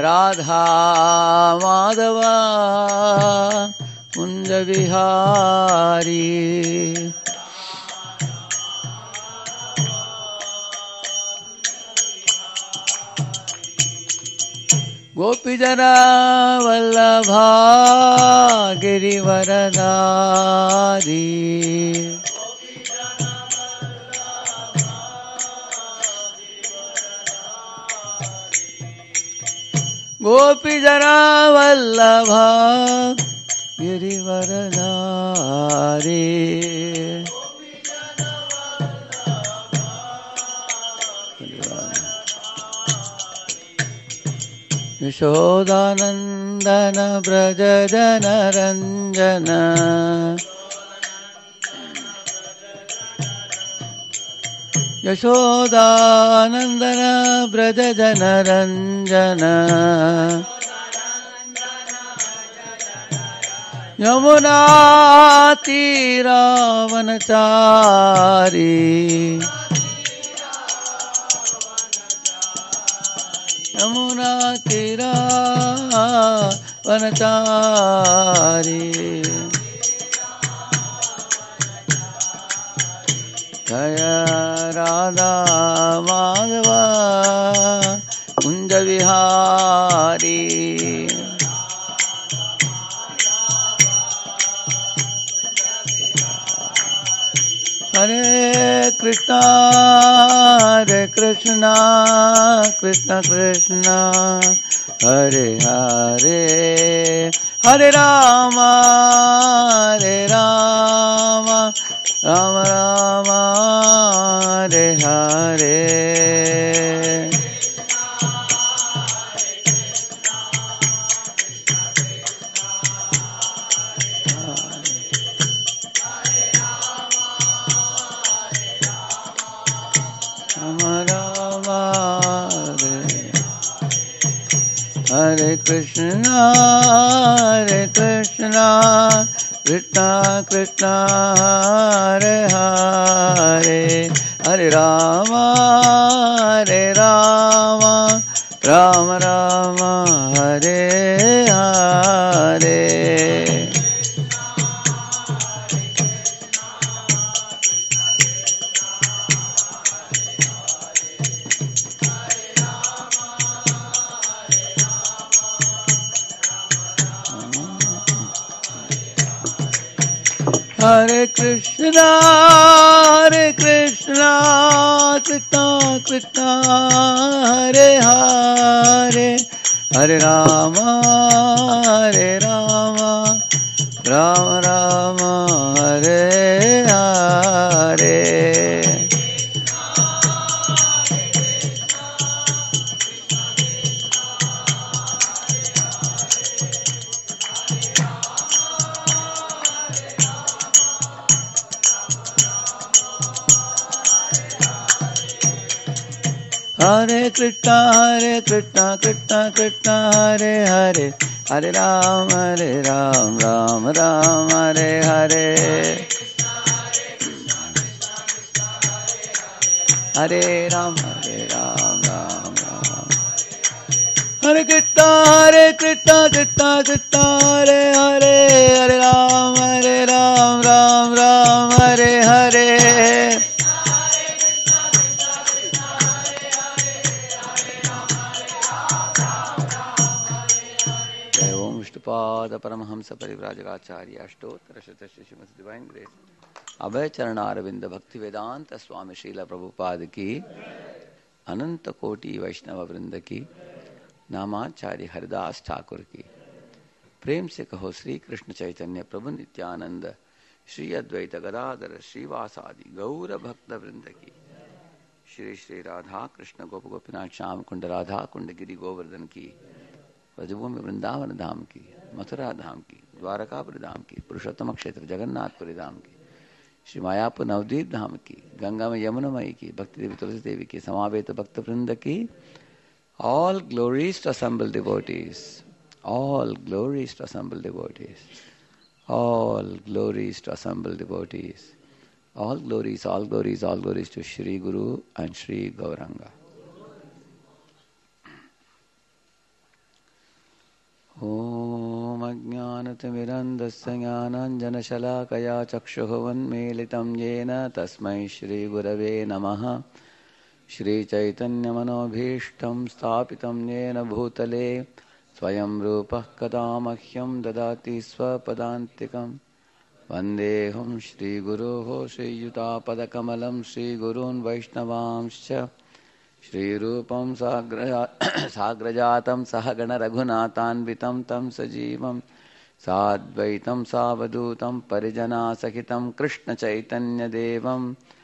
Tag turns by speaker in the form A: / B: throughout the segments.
A: राधा माधव कुंज विहारी गोपी जना वल्लभा गिरिवरधारी गोपी जना वल्लभा गिरिवरधारी यशोदानंदन ब्रज जन रंजन यशोदानंदन ब्रज जन रंजन यमुना तीरावनचारी यमुना तीरावनचारी जय राधा माधव कुंज विहारी हरे कृष्णा कृष्ण कृष्ण हरे हरे हरे राम राम राम हरे हरे हरे कृष्णा कृष्ण कृष्ण हरे हरे हरे राम राम राम हरे हरे हरे कृष्णा कृष्ण कृष्ण हरे हरे हरे राम राम राम हरे हरे हरे कृष्णा कृष्ण कृष्ण हरे हरे हरे राम राम राम हरे हरे हरे राम राम राम हरे कृष्णा कृष्ण हरे हरे हरे राम राम राम हरे हरे पाद परमहंस परिव्राजकाचार्य अष्टोत्तर शतस्य श्रीमद् डिवाइन ग्रेस अभय चरणारविंद भक्ति वेदांत स्वामी श्रील प्रभुपाद की अनंत कोटि वैष्णव वृंद की नामाचार्य हरिदास ठाकुर की प्रेम से कहो श्री कृष्ण चैतन्य प्रभु नित्यानंद श्री अद्वैत गदाधर श्रीवासादि गौर भक्त वृंद की श्री श्री राधा कृष्ण गोप गोपीनाथ श्याम कुंड राधा कुंड गिरी गोवर्धन की ब्रजभूमि वृंदावन धाम की मथुरा धाम की द्वारकापुरी धाम की पुरुषोत्तम क्षेत्र जगन्नाथपुरी धाम की श्री मायापुर नवद्वीप धाम की गंगा में यमुनामयी की भक्ति देवी तुलसी देवी की समावेत भक्त वृंद की all glories to assembled devotees all glories to assembled devotees all glories to assembled devotees all glories to Shri Guru and Shri Gauranga ॐ अज्ञानतिमिरन्धस्य ज्ञानाञ्जनशलाकया चक्षुरुन्मीलितं येन तस्मै श्रीगुरवे नमः। श्रीचैतन्यमनोभीष्टं स्थापितं येन भूतले स्वयं रूपः कदा मह्यं ददाति स्वपदान्तिकं। वन्देऽहं श्रीगुरोः श्रीयुतापदकमलं श्रीगुरून् वैष्णवांश्च श्रीरूपं साग्रजातं सहगणरघुनाथान्वितं तं सजीवं साद्वैतं सावधूतं परिजनासहितं कृष्णचैतन्यदेवं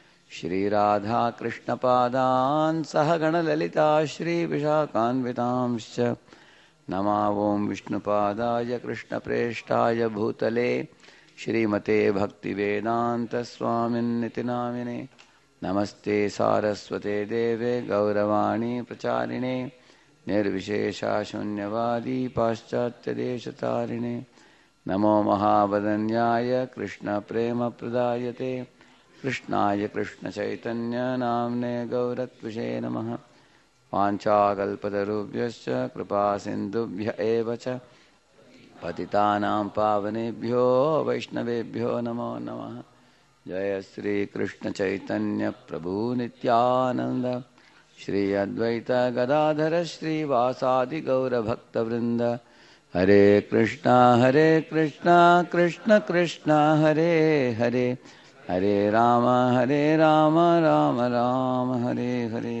A: श्रीराधाकृष्णपादान् सहगणललिता श्रीविशाखान्वितांश्च नमो विष्णुपादाय कृष्णप्रेष्ठाय भूतले श्रीमते भक्तिवेदान्तस्वामिन्निति नामिने। नमस्ते सारस्वते देवे गौरवाणी प्रचारिणे निर्विशेषशून्यवादी पाश्चात्यदेशतारिणे। नमो महावदन्याय कृष्णप्रेमप्रदायते कृष्णाय कृष्णचैतन्य नाम्ने गौरत्विषे नमः। वाञ्छाकल्पतरुभ्यश्च कृपासिन्धुभ्य एव च पतितानां पावनेभ्यो वैष्णवेभ्यो नमो नमः। जय श्री कृष्ण चैतन्य प्रभु नित्यानंद श्री अद्वैत गदाधर श्रीवासादि गौर भक्तवृंद। हरे कृष्णा कृष्ण कृष्ण हरे हरे हरे राम राम राम हरे हरे।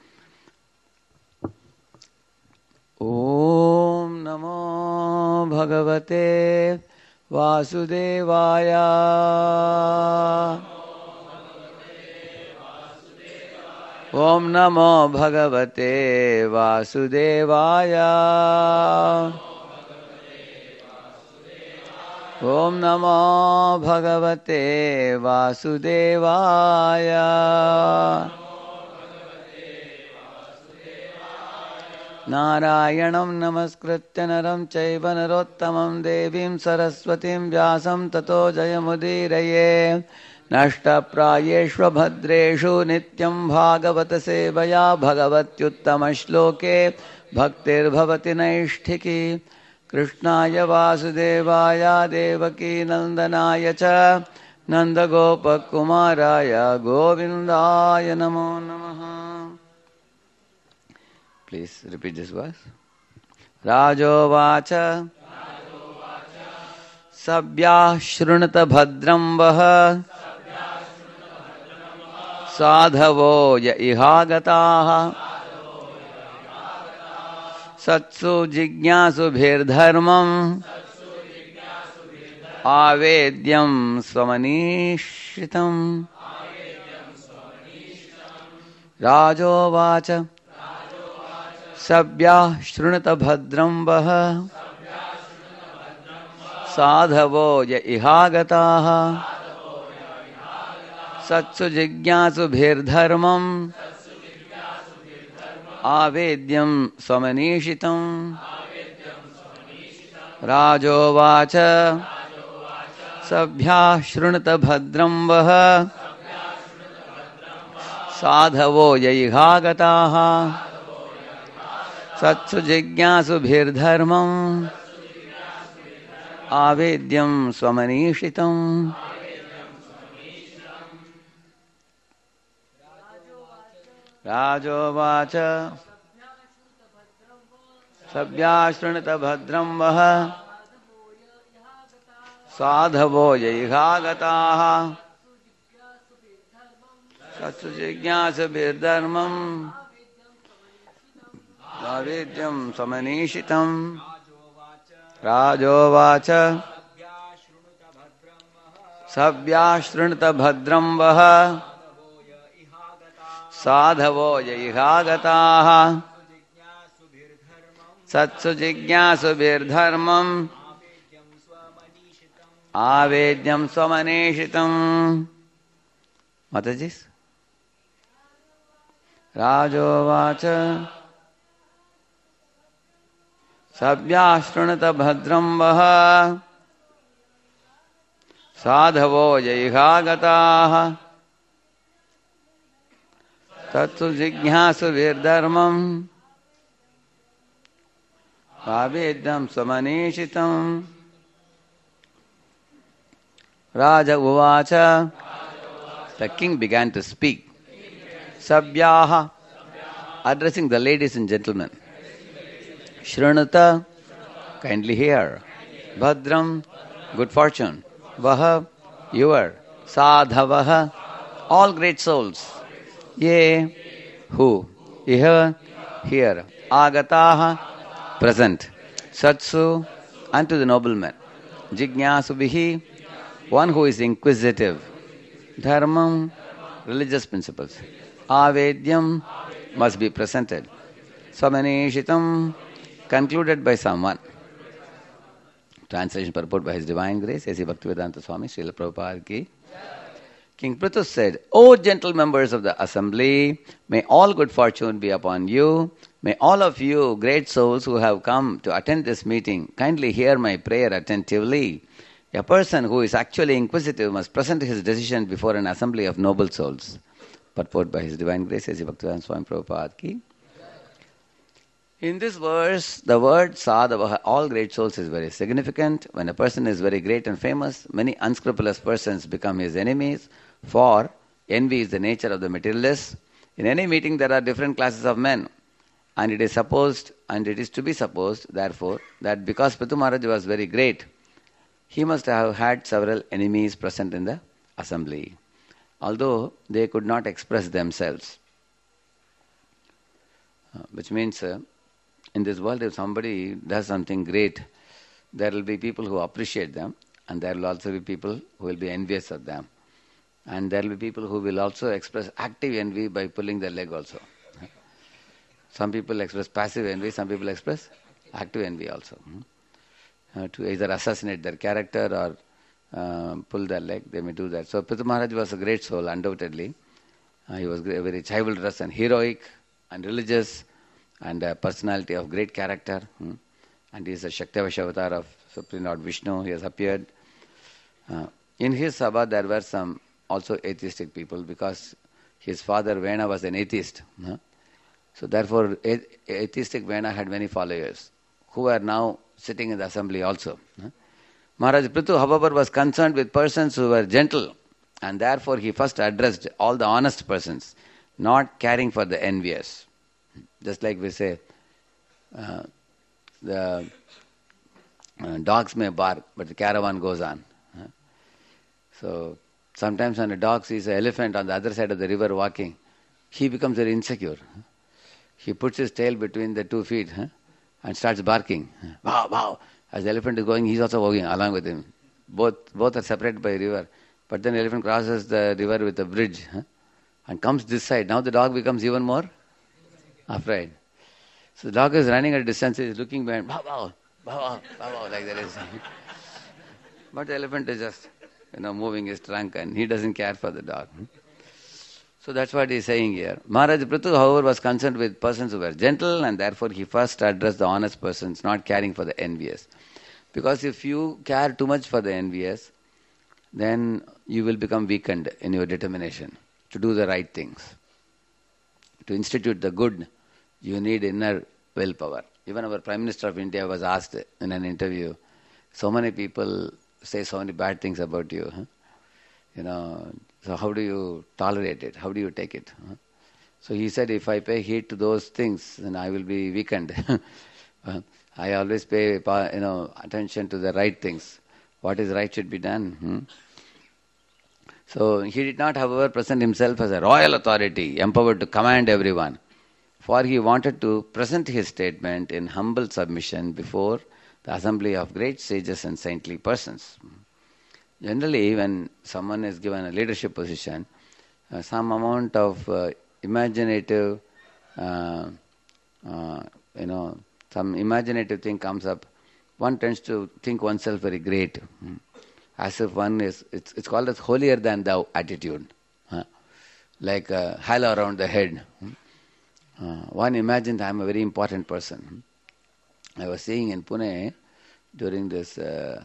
A: ओम नमो भगवते वासुदेवाय। ओम नमो भगवते वासुदेवाय। ओम नमो भगवते वासुदेवाय। नारायणं नमस्कृत्य नरं चैव नरोत्तमं देवीं सरस्वतीं व्यासं ततो जयमुदीरये। नष्टप्रायेष्व भद्रेषु नित्यं भागवत सेवया भगवत्युत्तमश्लोके भक्तिर्भवति नैष्ठिकी। कृष्णाय वासुदेवाय देवकी नंदनाय च नन्दगोपकुमाराय गोविन्दाय नमो नमः। Please repeat this verse. राजोवाच सभ्याः शृणुत भद्रं वः साधवो य इहागताः सत्सु जिज्ञासुभिर्धर्मम् आवेद्यं स्वमनीषितम्। राजोवाच सभ्याः शृणुत भद्रं वः साधवो य इहागताः सत्सु जिज्ञासुभिर्धर्मम् आवेद्यं स्वमनीषितम्। राजोवाच सभ्याः शृणुत भद्रं वः साधवो य इहागताः सत्सु जिज्ञासुभिर्धर्मम् आवेद्यं स्वमनीषितम्। राजोवाच सभ्याः शृणुत भद्रं वः साधवो य इहागताः सत्सु जिज्ञासुभिर्धर्मम् आवेद्यं स्वमनीषितम्। राजोवाच सभ्याः शृणुत भद्रं वः साधवो य इहागताः सत्सु जिज्ञासुभिर्धर्मम् आवेद्यं स्वमनीषितम्। माताजी। राजोवाच सभ्याः शृणुत भद्रं वः साधवो य इहागताः तत्सु जिज्ञासुभिर्धर्मम् Vavedam Samaneshitam. Raja Uvacha. The king began to speak. Sabhyaha, addressing the ladies and gentlemen. Shranata, kindly hear. Bhadram, good fortune. Vaha, your. Sadhavaha, all great souls. Ye, who? Iha, here. Agataha, present. Satsu, unto the nobleman. Jignasubihi, one who is inquisitive. Dharmam, religious principles. Avedyam, must be presented. Samaneshitam, concluded by someone. Translation purport by His Divine Grace, A.C. Bhaktivedanta Swami, Srila Prabhupada ki. King Prithu said, O gentle members of the assembly, may all good fortune be upon you. May all of you, great souls who have come to attend this meeting, kindly hear my prayer attentively. A person who is actually inquisitive must present his decision before an assembly of noble souls. Purport by His Divine Grace, A.C. Bhaktivedanta Swami Prabhupada ki. In this verse, the word sadhava, all great souls, is very significant. When a person is very great and famous, many unscrupulous persons become his enemies, for envy is the nature of the materialist. In any meeting there are different classes of men, and it is to be supposed, therefore, that because Prithu Maharaj was very great, he must have had several enemies present in the assembly, although they could not express themselves. Which means, in this world, if somebody does something great, there will be people who appreciate them, and there will also be people who will be envious of them. And there will be people who will also express active envy by pulling their leg also. Some people express passive envy, some people express active envy also. To either assassinate their character or pull their leg, they may do that. So Prithu Maharaj was a great soul, undoubtedly. He was very chivalrous and heroic and religious, and a personality of great character. And he is a Shaktavash avatar of Supreme Lord Vishnu. He has appeared. In his Sabha, there were some also atheistic people, because his father Vena was an atheist. So therefore, atheistic Vena had many followers, who are now sitting in the assembly also. Maharaj Prithu, however, was concerned with persons who were gentle, and therefore he first addressed all the honest persons, not caring for the envious. Just like we say, the dogs may bark, but the caravan goes on. So sometimes when a dog sees an elephant on the other side of the river walking, he becomes very insecure. He puts his tail between the 2 feet and starts barking. Wow, wow. As the elephant is going, he's also walking along with him. Both are separated by a river. But then the elephant crosses the river with a bridge and comes this side. Now the dog becomes even more afraid. So the dog is running at a distance, he is looking behind, bow, bow, bow, bow, bow, bow, like that is. But the elephant is just, moving his trunk, and he doesn't care for the dog. So that's what he is saying here. Maharaj Prithu, however, was concerned with persons who were gentle, and therefore he first addressed the honest persons, not caring for the envious. Because if you care too much for the envious, then you will become weakened in your determination to do the right things. To institute the good, you need inner willpower. Even our Prime Minister of India was asked in an interview, so many people say so many bad things about you. So how do you tolerate it? How do you take it? So he said, if I pay heed to those things, then I will be weakened. I always pay attention to the right things. What is right should be done. So he did not, however, present himself as a royal authority, empowered to command everyone, for he wanted to present his statement in humble submission before the assembly of great sages and saintly persons. Generally, when someone is given a leadership position, some amount of imaginative, some imaginative thing comes up, one tends to think oneself very great. As if one is, it's called as holier than thou attitude. Like a halo around the head. One imagined I am a very important person. I was seeing in Pune during this,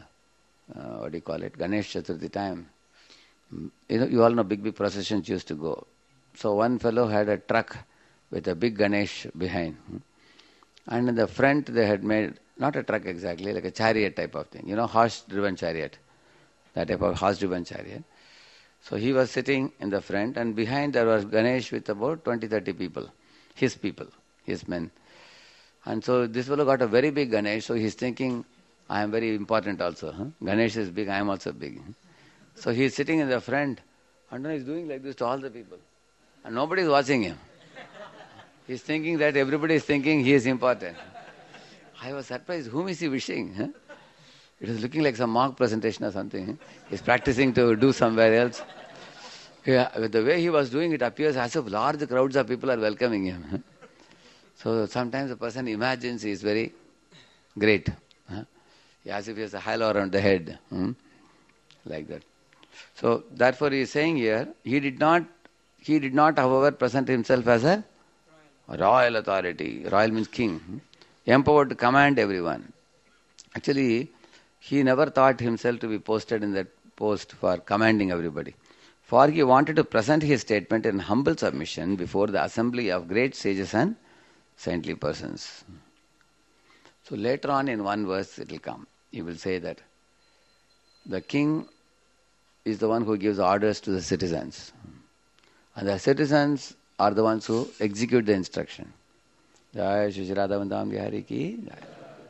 A: Ganesh Chaturthi time. You all know big processions used to go. So one fellow had a truck with a big Ganesh behind. And in the front they had made not a truck exactly, like a chariot type of thing. Horse-driven chariot. That type of horse-driven chariot. So he was sitting in the front, and behind there was Ganesh with about 20-30 people, his men. And so this fellow got a very big Ganesh, so he's thinking, I am very important also. Huh? Ganesh is big, I am also big. So he's sitting in the front, and then he's doing like this to all the people. And nobody is watching him. He's thinking that everybody is thinking he is important. I was surprised, whom is he wishing? Huh? It was looking like some mock presentation or something. He's practicing to do somewhere else. Yeah, the way he was doing it appears as if large crowds of people are welcoming him. So sometimes a person imagines he is very great. As if he has a halo around the head. Like that. So therefore he is saying here, he did not however present himself as a royal authority. Royal means king. Empowered to command everyone. Actually, he never thought himself to be posted in that post for commanding everybody. For he wanted to present his statement in humble submission before the assembly of great sages and saintly persons. So later on in one verse it will come. He will say that the king is the one who gives orders to the citizens. And the citizens are the ones who execute the instruction. Jai Shri Radha Vandam Bihari ki Jai.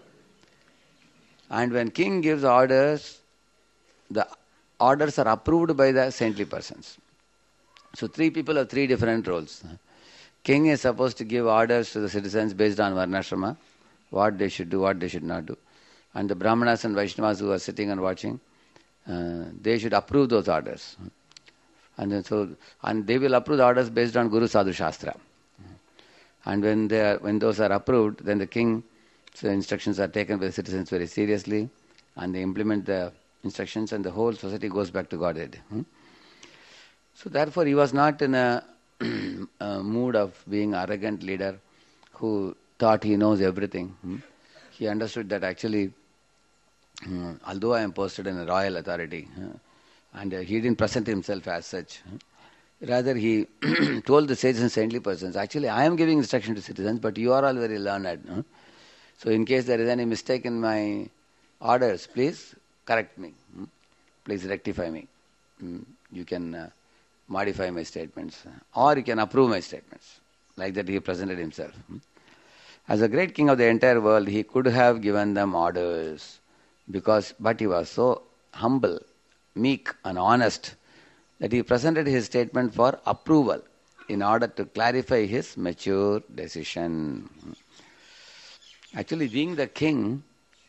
A: And when king gives orders, the orders are approved by the saintly persons. So three people have three different roles. King is supposed to give orders to the citizens based on Varnashrama, what they should do, what they should not do. And the Brahmanas and Vaishnavas who are sitting and watching, they should approve those orders. And they will approve the orders based on Guru Sadhu Shastra. And when those are approved, then the king's instructions are taken by the citizens very seriously, and they implement the instructions, and the whole society goes back to Godhead. So therefore he was not in a mood of being an arrogant leader who thought he knows everything. He understood that actually, although I am posted in a royal authority, and he didn't present himself as such. Rather, he told the sages and saintly persons, actually I am giving instruction to citizens, but you are all very learned. So in case there is any mistake in my orders, please correct me. Please rectify me. You can modify my statements, or you can approve my statements. Like that he presented himself. As a great king of the entire world, he could have given them orders, but he was so humble, meek and honest that he presented his statement for approval in order to clarify his mature decision. Actually, being the king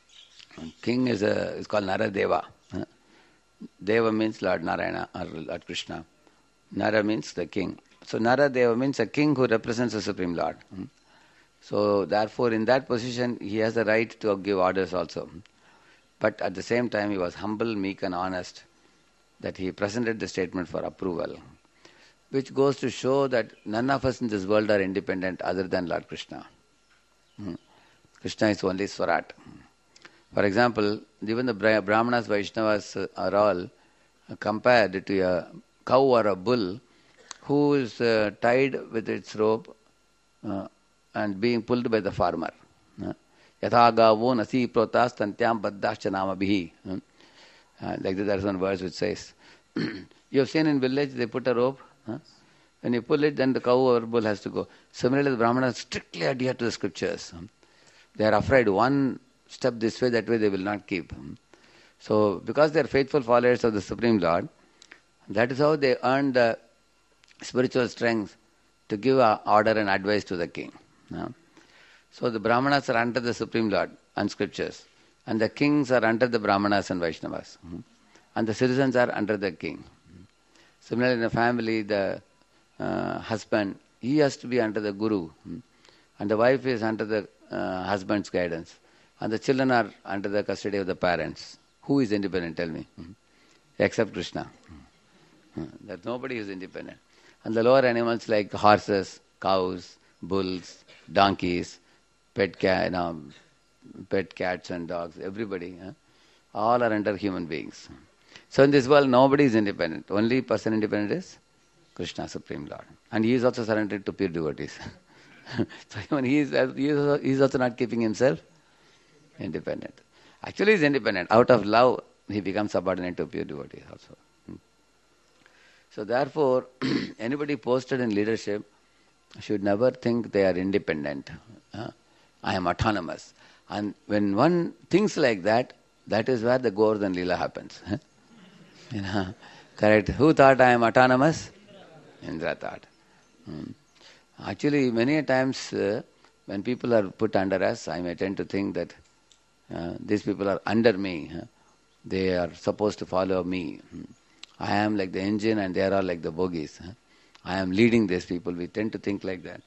A: is called Naradeva. Deva means Lord Narayana or Lord Krishna. Nara means the king. So Naradeva means a king who represents the Supreme Lord. So therefore in that position he has the right to give orders also. But at the same time he was humble, meek and honest, that he presented the statement for approval, which goes to show that none of us in this world are independent other than Lord Krishna. Krishna is only Swarat. For example, even the Brahmanas, Vaishnavas are all compared to a cow or a bull who is tied with its rope and being pulled by the farmer. Yatha gavo nasi protas tantyam baddhascha namabhihi. Like that, there is one verse which says, you have seen in village they put a rope. When you pull it, then the cow or bull has to go. Similarly, the Brahmanas strictly adhere to the scriptures. They are afraid one step this way, that way they will not keep. So, because they are faithful followers of the Supreme Lord, that is how they earn the spiritual strength to give order and advice to the king. So the Brahmanas are under the Supreme Lord and scriptures, and the kings are under the Brahmanas and Vaishnavas, and the citizens are under the king. Similarly, in a family, the husband, he has to be under the guru, and the wife is under the husband's guidance, and the children are under the custody of the parents. Who is independent, tell me? Except Krishna. That nobody is independent. And the lower animals like horses, cows, bulls, donkeys, pet cats and dogs, everybody, all are under human beings. So in this world, nobody is independent. Only person independent is Krishna, Supreme Lord. And he is also surrendered to pure devotees. So even he is also not keeping himself Independent. Actually, he's independent. Out of love, he becomes subordinate to pure devotees also. So therefore, anybody posted in leadership should never think they are independent. I am autonomous. And when one thinks like that, that is where the Govardhan Leela happens. Correct. Who thought I am autonomous? Indra thought. Actually, many times when people are put under us, I may tend to think that these people are under me. They are supposed to follow me. I am like the engine and they are all like the bogies. I am leading these people. We tend to think like that.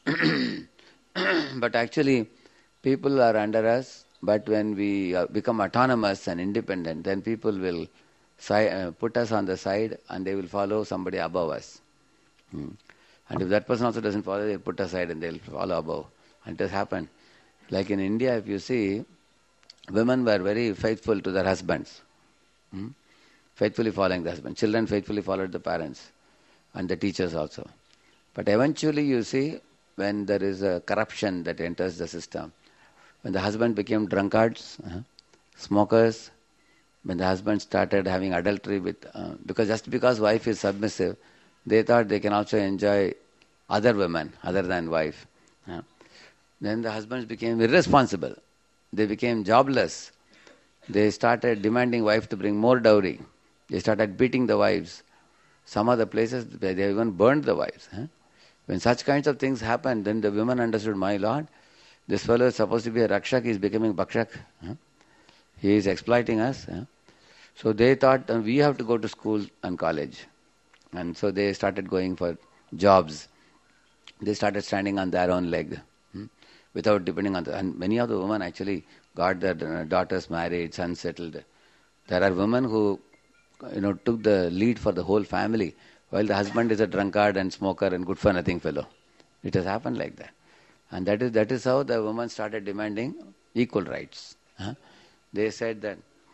A: But actually, people are under us, but when we become autonomous and independent, then people will put us on the side and they will follow somebody above us. And if that person also doesn't follow, they'll put aside and they'll follow above. And it has happened. Like in India, if you see, women were very faithful to their husbands. Faithfully following the husband. Children faithfully followed the parents and the teachers also. But eventually you see, when there is a corruption that enters the system, when the husband became drunkards, smokers, when the husband started having adultery with, because wife is submissive, they thought they can also enjoy other women other than wife. Then the husbands became irresponsible. They became jobless. They started demanding wife to bring more dowry. They started beating the wives. Some other places, they even burned the wives. When such kinds of things happened, then the women understood, my Lord, this fellow is supposed to be a Rakshak, he is becoming Bhakshak. He is exploiting us. So they thought, we have to go to school and college. And so they started going for jobs. They started standing on their own leg without depending on and many of the women actually got their daughters married, sons settled. There are women who took the lead for the whole family, while the husband is a drunkard and smoker and good for nothing fellow. It has happened like that. And that is how the women started demanding equal rights. They said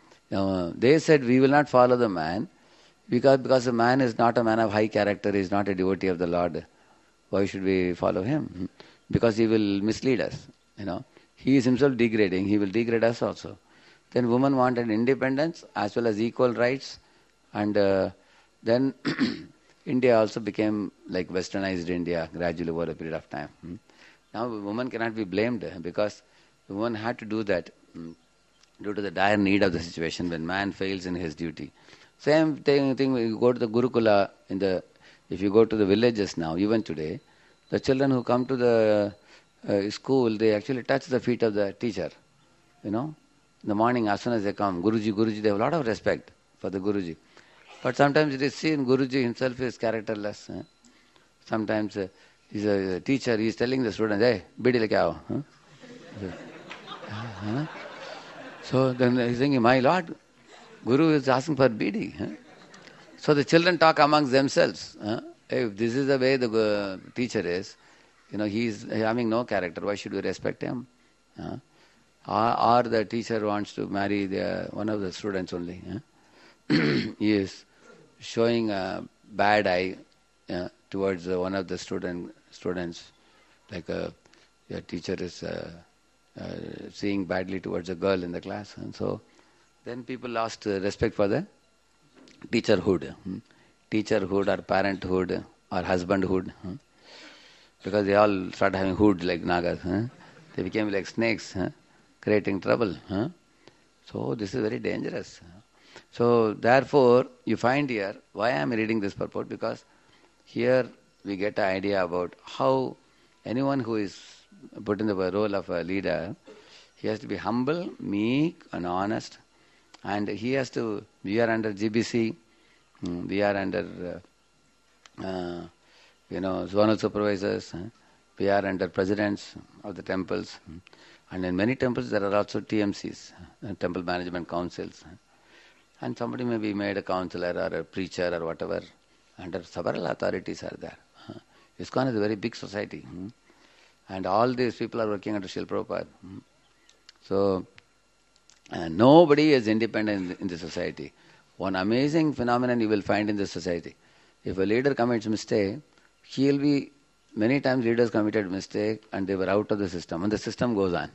A: we will not follow the man because the man is not a man of high character, he is not a devotee of the Lord. Why should we follow him? Because he will mislead us. He is himself degrading, he will degrade us also. Then women wanted independence as well as equal rights, and then India also became like westernized India gradually over a period of time. Now women cannot be blamed because the woman had to do that due to the dire need of the situation when man fails in his duty. Same thing you go to the Gurukula, if you go to the villages now, even today, the children who come to the school, they actually touch the feet of the teacher. In the morning as soon as they come, Guruji, they have a lot of respect for the Guruji. But sometimes it is seen Guruji himself is characterless. Sometimes he's a teacher, he is telling the students, hey, bidi leke aao. So then he's thinking, my Lord, Guru is asking for bidi. So the children talk amongst themselves. If this is the way the teacher is, he is having no character, why should we respect him? Or the teacher wants to marry one of the students only. He is showing a bad eye towards one of the students, like a teacher is seeing badly towards a girl in the class. And so then people lost respect for the teacherhood or parenthood or husbandhood. Because they all started having hoods like nagas. They became like snakes, creating trouble. So this is very dangerous. So therefore, you find here, why I am reading this purport? Because here we get an idea about how anyone who is put in the role of a leader, he has to be humble, meek and honest. And he has to, we are under GBC, we are under zonal supervisors, we are under presidents of the temples. And in many temples there are also TMCs, temple management councils. And somebody may be made a counselor or a preacher or whatever. Under several authorities are there. ISKCON is a very big society. And all these people are working under Srila Prabhupada. So, nobody is independent in the society. One amazing phenomenon you will find in the society. If a leader commits mistake, many times leaders committed mistake and they were out of the system and the system goes on.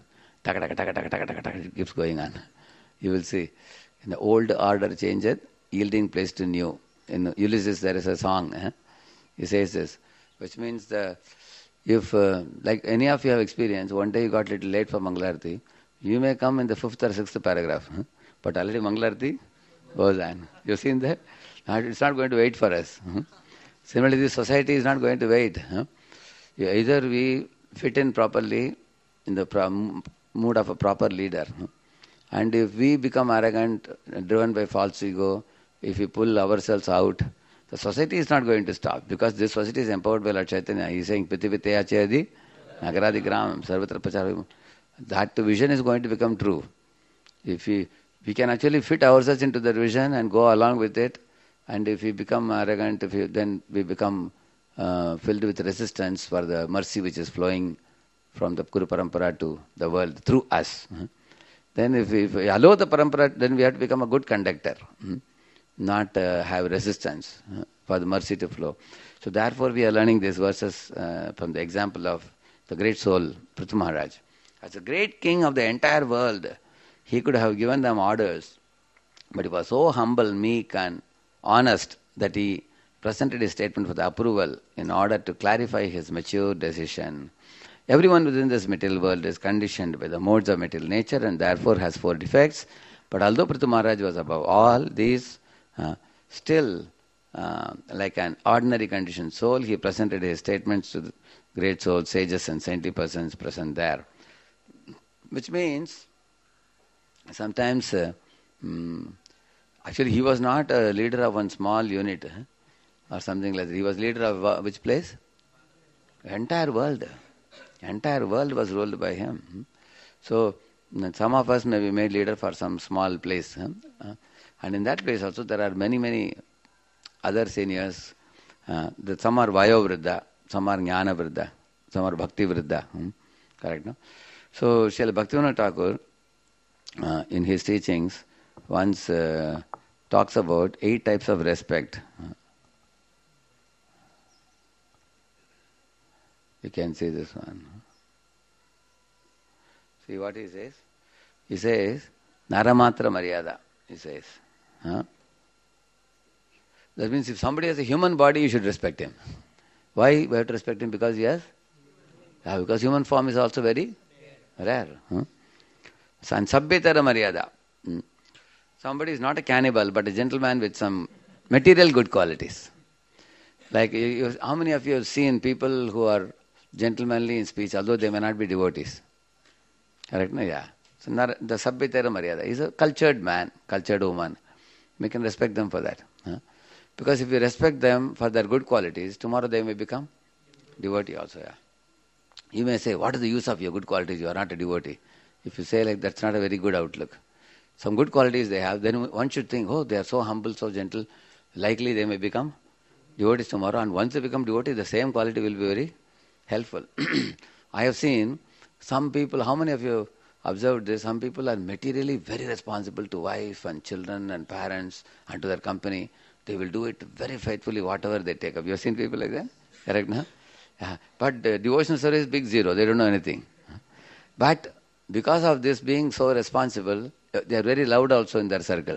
A: taka, taka, taka, taka, taka, taka, taka, it keeps going on. You will see. In the old order changeth, yielding place to new. In Ulysses there is a song. He says this, which means if like any of you have experienced, one day you got little late for Mangalarti, you may come in the 5th or 6th paragraph. But already Mangalarti goes on. You've seen that? It's not going to wait for us. Similarly, the society is not going to wait. Either we fit in properly in the mood of a proper leader. And if we become arrogant, driven by false ego, if we pull ourselves out, the society is not going to stop, because this society is empowered by Lord Chaitanya. He is saying, Piti Pitaya Chedi, Nagaradi Gram, Sarvatra Prachara. That vision is going to become true. If we can actually fit ourselves into that vision and go along with it, and if we become arrogant, then we become filled with resistance for the mercy which is flowing from the Guru Parampara to the world through us. Then if we allow the Parampara, then we have to become a good conductor, not have resistance for the mercy to flow. So therefore we are learning these verses from the example of the great soul, Prithu Maharaj. As a great king of the entire world, he could have given them orders, but he was so humble, meek and honest that he presented his statement for the approval in order to clarify his mature decision. Everyone within this material world is conditioned by the modes of material nature and therefore has 4 defects. But although Prithu Maharaj was above all these, still like an ordinary conditioned soul, he presented his statements to the great souls, sages and saintly persons present there. Which means sometimes actually he was not a leader of one small unit or something like that. He was leader of which place? Entire world. Entire world was ruled by him. So some of us may be made leader for some small place. And in that place also there are many, many other seniors. Some are Vayo Vriddha, some are Jnana Vriddha, some are Bhakti Vriddha. Correct, no? So Srila Bhaktivinoda Thakur in his teachings once talks about 8 types of respect. You can see this one. See what he says? He says, Naramatra Maryada, he says. That means if somebody has a human body, you should respect him. Why we have to respect him? Because he has? Yeah, because human form is also very rare. And Sabbhyatara Maryada. Somebody is not a cannibal, but a gentleman with some material good qualities. Like, how many of you have seen people who are gentlemanly in speech, although they may not be devotees? Correct? No? Yeah. So the Sabbhyatara Maryada is a cultured man, cultured woman. We can respect them for that. Because if we respect them for their good qualities, tomorrow they may become devotee also. Yeah. You may say, what is the use of your good qualities? You are not a devotee. If you say like that's not a very good outlook. Some good qualities they have, then one should think, oh, they are so humble, so gentle. Likely they may become devotees tomorrow. And once they become devotees, the same quality will be very helpful. I have seen some people, how many of you observed this? Some people are materially very responsible to wife and children and parents and to their company. They will do it very faithfully, whatever they take up. You have seen people like that? Correct, no? Yeah. But devotional service, big zero. They don't know anything. But because of this being so responsible, they are very loud also in their circle.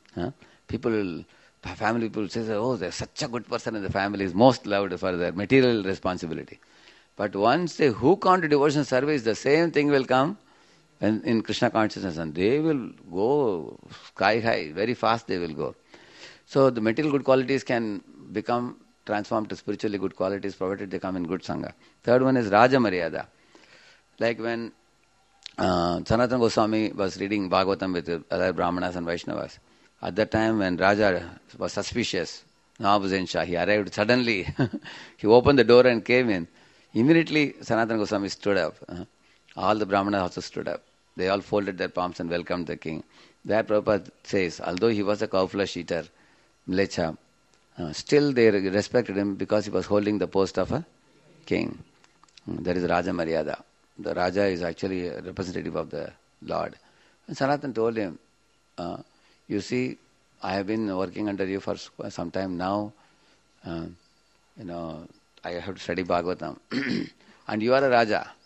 A: Family people say, oh, there's such a good person in the family, is most loud for their material responsibility. But once they hook on to devotional service, the same thing will come in Krishna consciousness, and they will go sky high, very fast they will go. So the material good qualities can become transformed to spiritually good qualities, provided they come in good Sangha. Third one is Raja Maryada. Like when Sanatana Goswami was reading Bhagavatam with other Brahmanas and Vaishnavas, at that time when Raja was suspicious, Nawab Shah, he arrived suddenly. He opened the door and came in. Immediately Sanatana Goswami stood up. All the Brahmanas also stood up. They all folded their palms and welcomed the king. There Prabhupada says, although he was a cow flesh eater, Mlecha, still they respected him because he was holding the post of a king. That is Raja Maryada. The Raja is actually a representative of the Lord. And Sanatana told him, you see, I have been working under you for some time now. I have to study Bhagavatam. And you are a Raja.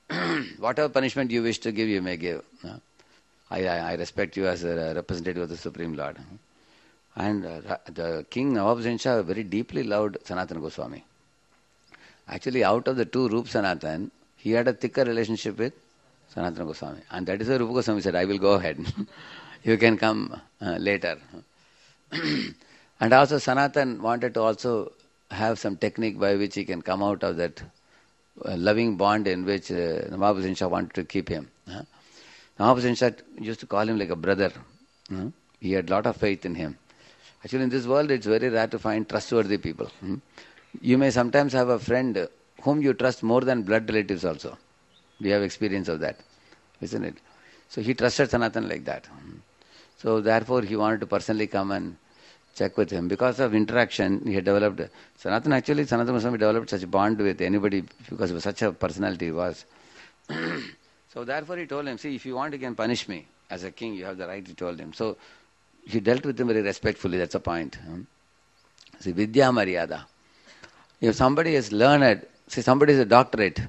A: whatever punishment you wish to give, you may give. I respect you as a representative of the Supreme Lord. And the king Nawab Hussain Shah very deeply loved Sanatana Goswami. Actually, out of the two, Rup Sanatan, he had a thicker relationship with Sanatana Goswami. And that is why Rupa Goswami said, I will go ahead. You can come later. And also Sanatan wanted to also have some technique by which he can come out of that loving bond in which Nawab Hussain Shah wanted to keep him. Nawab Hussain Shah used to call him like a brother. He had a lot of faith in him. Actually, in this world, it's very rare to find trustworthy people. You may sometimes have a friend whom you trust more than blood relatives also. We have experience of that, isn't it? So he trusted Sanatan like that. So therefore, he wanted to personally come and check with him. Because of interaction, he had developed... Sanatana Goswami developed such a bond with anybody because of such a personality he was. So therefore he told him, see, if you want, you can punish me. As a king, you have the right, he told him. So he dealt with him very respectfully, that's the point. See, Vidya Maryada. If somebody is learned, say somebody is a doctorate,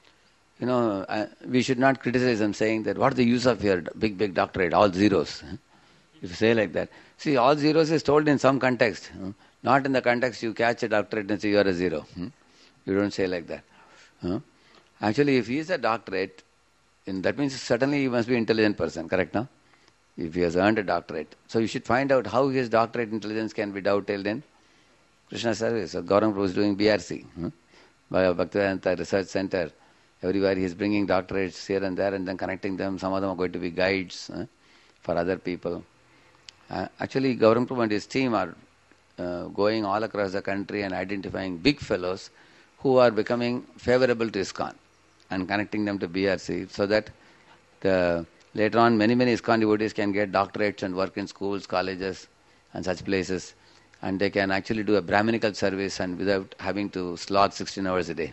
A: we should not criticize them saying that, what is the use of your big doctorate, all zeros? If you say like that. See, all zeros is told in some context. Not in the context you catch a doctorate and say you are a zero. You don't say like that. Actually, if he is a doctorate, that means certainly he must be an intelligent person, correct, no? If he has earned a doctorate. So you should find out how his doctorate intelligence can be dovetailed in Krishna service. So Gauranga Prabhu is doing BRC, Bhaktivedanta Research Center. Everywhere he is bringing doctorates here and there and then connecting them. Some of them are going to be guides for other people. Actually, Gauranga Prabhu and his team are going all across the country and identifying big fellows who are becoming favorable to ISKCON and connecting them to BRC so that later on many ISKCON devotees can get doctorates and work in schools, colleges and such places, and they can actually do a Brahminical service and without having to slog 16 hours a day.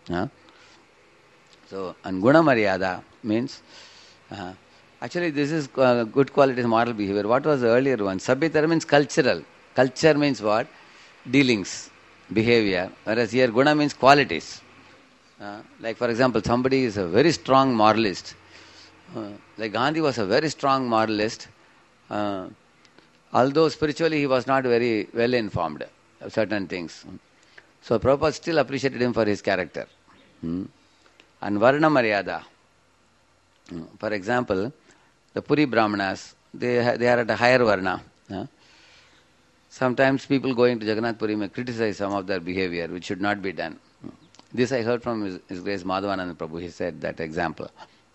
A: So, and Guna Maryada means, actually this is good qualities, moral behavior. What was the earlier one? Sabhitara means cultural. Culture means what? Dealings, behavior. Whereas here Guna means qualities. Like for example, somebody is a very strong moralist. Like Gandhi was a very strong moralist. Although spiritually he was not very well informed of certain things. So Prabhupada still appreciated him for his character. And Varna Maryada. For example, the Puri Brahmanas, they are at a higher Varna. Sometimes people going to Jagannath Puri may criticize some of their behavior, which should not be done. This I heard from His Grace Madhavananda Prabhu. He said that example.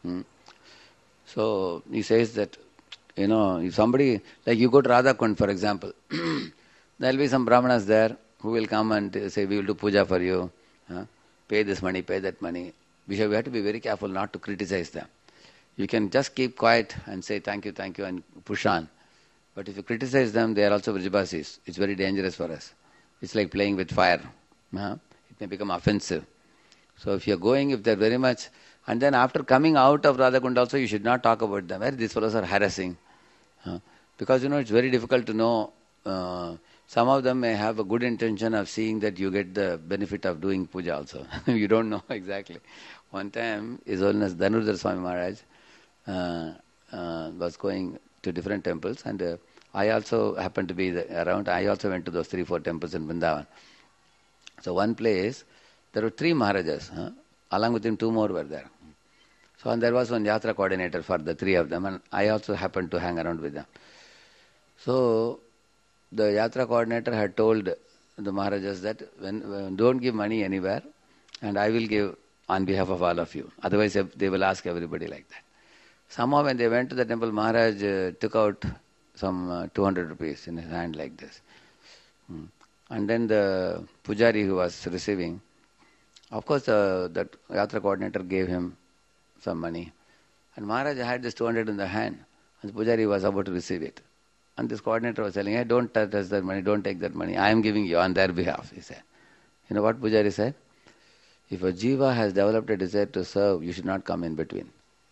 A: So he says that, if somebody, like you go to Radha Kund, for example, there will be some Brahmanas there who will come and say, we will do puja for you, pay this money, pay that money. We have to be very careful not to criticize them. You can just keep quiet and say thank you, and push on. But if you criticize them, they are also Vrijabasis. It's very dangerous for us. It's like playing with fire. It may become offensive. So if you are going, if they are very much... And then after coming out of Radhakund also, you should not talk about them. Where these fellows are harassing. Because it's very difficult to know. Some of them may have a good intention of seeing that you get the benefit of doing puja also. You don't know exactly. One time, His Holiness Dhanurdhar Swami Maharaj was going to different temples, and I also happened to be around. I also went to those 3-4 temples in Vrindavan. So one place, there were 3 Maharajas. Along with him, 2 more were there. So and there was one Yatra coordinator for the 3 of them, and I also happened to hang around with them. So the Yatra coordinator had told the Maharajas that when don't give money anywhere, and I will give on behalf of all of you. Otherwise they will ask everybody like that. Somehow when they went to the temple, Maharaj took out some 200 rupees in his hand like this. And then the pujari who was receiving, of course that Yatra coordinator gave him some money. And Maharaj had this 200 in the hand, and the pujari was about to receive it. And this coordinator was telling, hey, don't touch that money, don't take that money. I am giving you on their behalf, he said. You know what pujari said? If a jiva has developed a desire to serve, you should not come in between.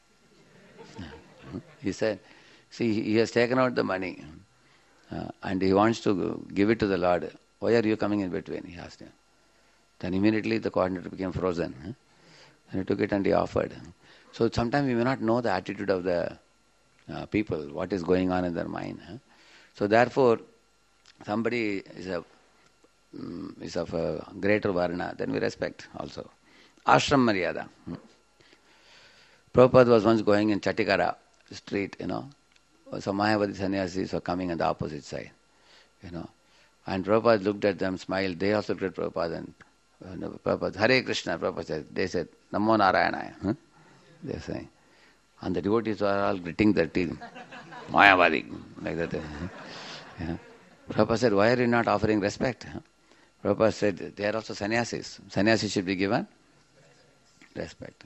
A: He said, see, he has taken out the money and he wants to give it to the Lord. Why are you coming in between? He asked him. Then immediately the coordinator became frozen. And he took it and he offered. So sometimes we may not know the attitude of the people, what is going on in their mind. So therefore, somebody is of a greater varna, then we respect also. Ashram Maryada. Prabhupada was once going in Chatikara street, some Mayavadi sannyasis were coming on the opposite side, And Prabhupada looked at them, smiled. They also looked at Prabhupada and Prabhupada, Hare Krishna, Prabhupada said. They said, Namo Narayana. They were saying. And the devotees were all gritting their teeth. Mayavadi, like that. Prabhupada said, why are you not offering respect? Prabhupada said, they are also sannyasis. Sannyasis should be given respect.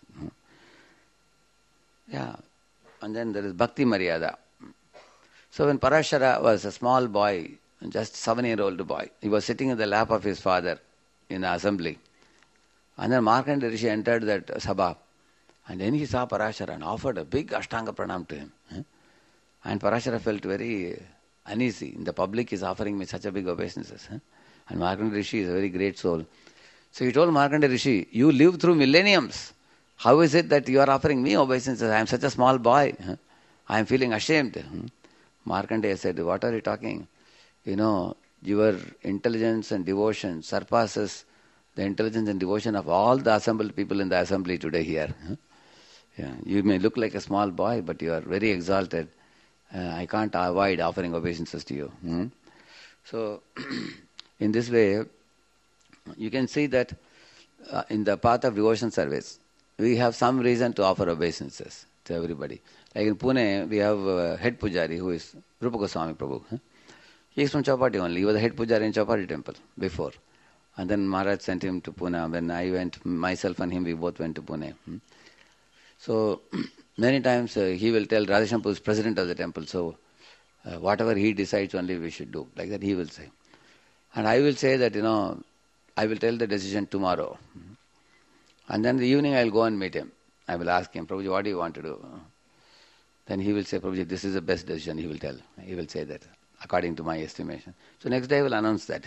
A: Yeah. And then there is Bhakti Maryada. So when Parashara was a small boy, just 7-year-old boy, he was sitting in the lap of his father in the assembly. And then Markandeya Rishi entered that sabha. And then he saw Parashara and offered a big Ashtanga Pranam to him. And Parashara felt very uneasy. In the public he is offering me such a big obeisances. And Markandeya Rishi is a very great soul. So he told Markandeya Rishi, you live through millenniums. How is it that you are offering me obeisances? I am such a small boy. I am feeling ashamed. Markandeya said, what are you talking? Your intelligence and devotion surpasses the intelligence and devotion of all the assembled people in the assembly today here. You may look like a small boy, but you are very exalted. I can't avoid offering obeisances to you. So, in this way, you can see that in the path of devotion service, we have some reason to offer obeisances to everybody. Like in Pune, we have a head pujari who is Rupa Goswami Prabhu. He is from Chowpatty only. He was the head pujari in Chowpatty temple before. And then Maharaj sent him to Pune. When I went, myself and him, we both went to Pune. So, many times he will tell Radheshampur is president of the temple, so whatever he decides only we should do. Like that he will say. And I will say that, I will tell the decision tomorrow. And then in the evening I will go and meet him. I will ask him, Prabhuji, what do you want to do? Then he will say, Prabhuji, this is the best decision, he will tell. He will say that, according to my estimation. So next day I will announce that.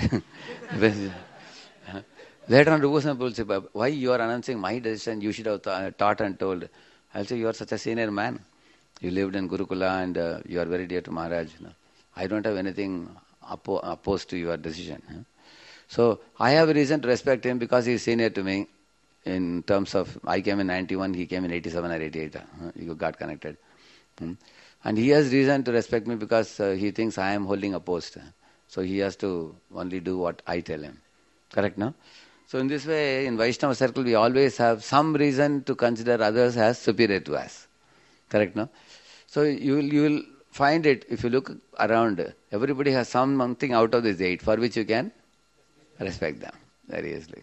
A: Later on, Rupa will say, why you are announcing my decision? You should have taught and told. I will say, you are such a senior man. You lived in Gurukula and you are very dear to Maharaj. I don't have anything opposed to your decision. So I have a reason to respect him because he is senior to me. In terms of, I came in 91, he came in 87 or 88. You got connected. And he has reason to respect me because he thinks I am holding a post. So he has to only do what I tell him. Correct, no? So in this way, in Vaishnava circle, we always have some reason to consider others as superior to us. Correct, no? So you will find it, if you look around, everybody has something out of these 8 for which you can respect them very easily.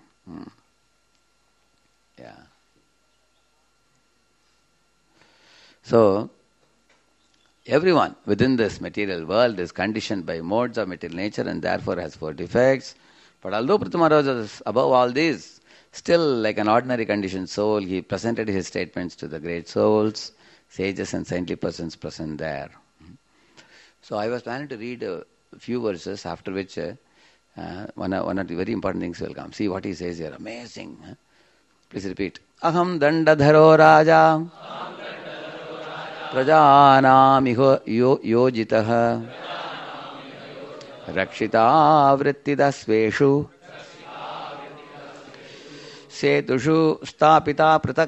A: Yeah. So, everyone within this material world is conditioned by modes of material nature and therefore has 4 defects. But although Prithumaharaj was above all these, still like an ordinary conditioned soul, he presented his statements to the great souls, sages and saintly persons present there. So I was planning to read a few verses, after which one of the very important things will come. See what he says here. Amazing. Please repeat. Aham dandadharo raja prajanam yojitaha rakshita vrittidasveshu setushu stapita pratak.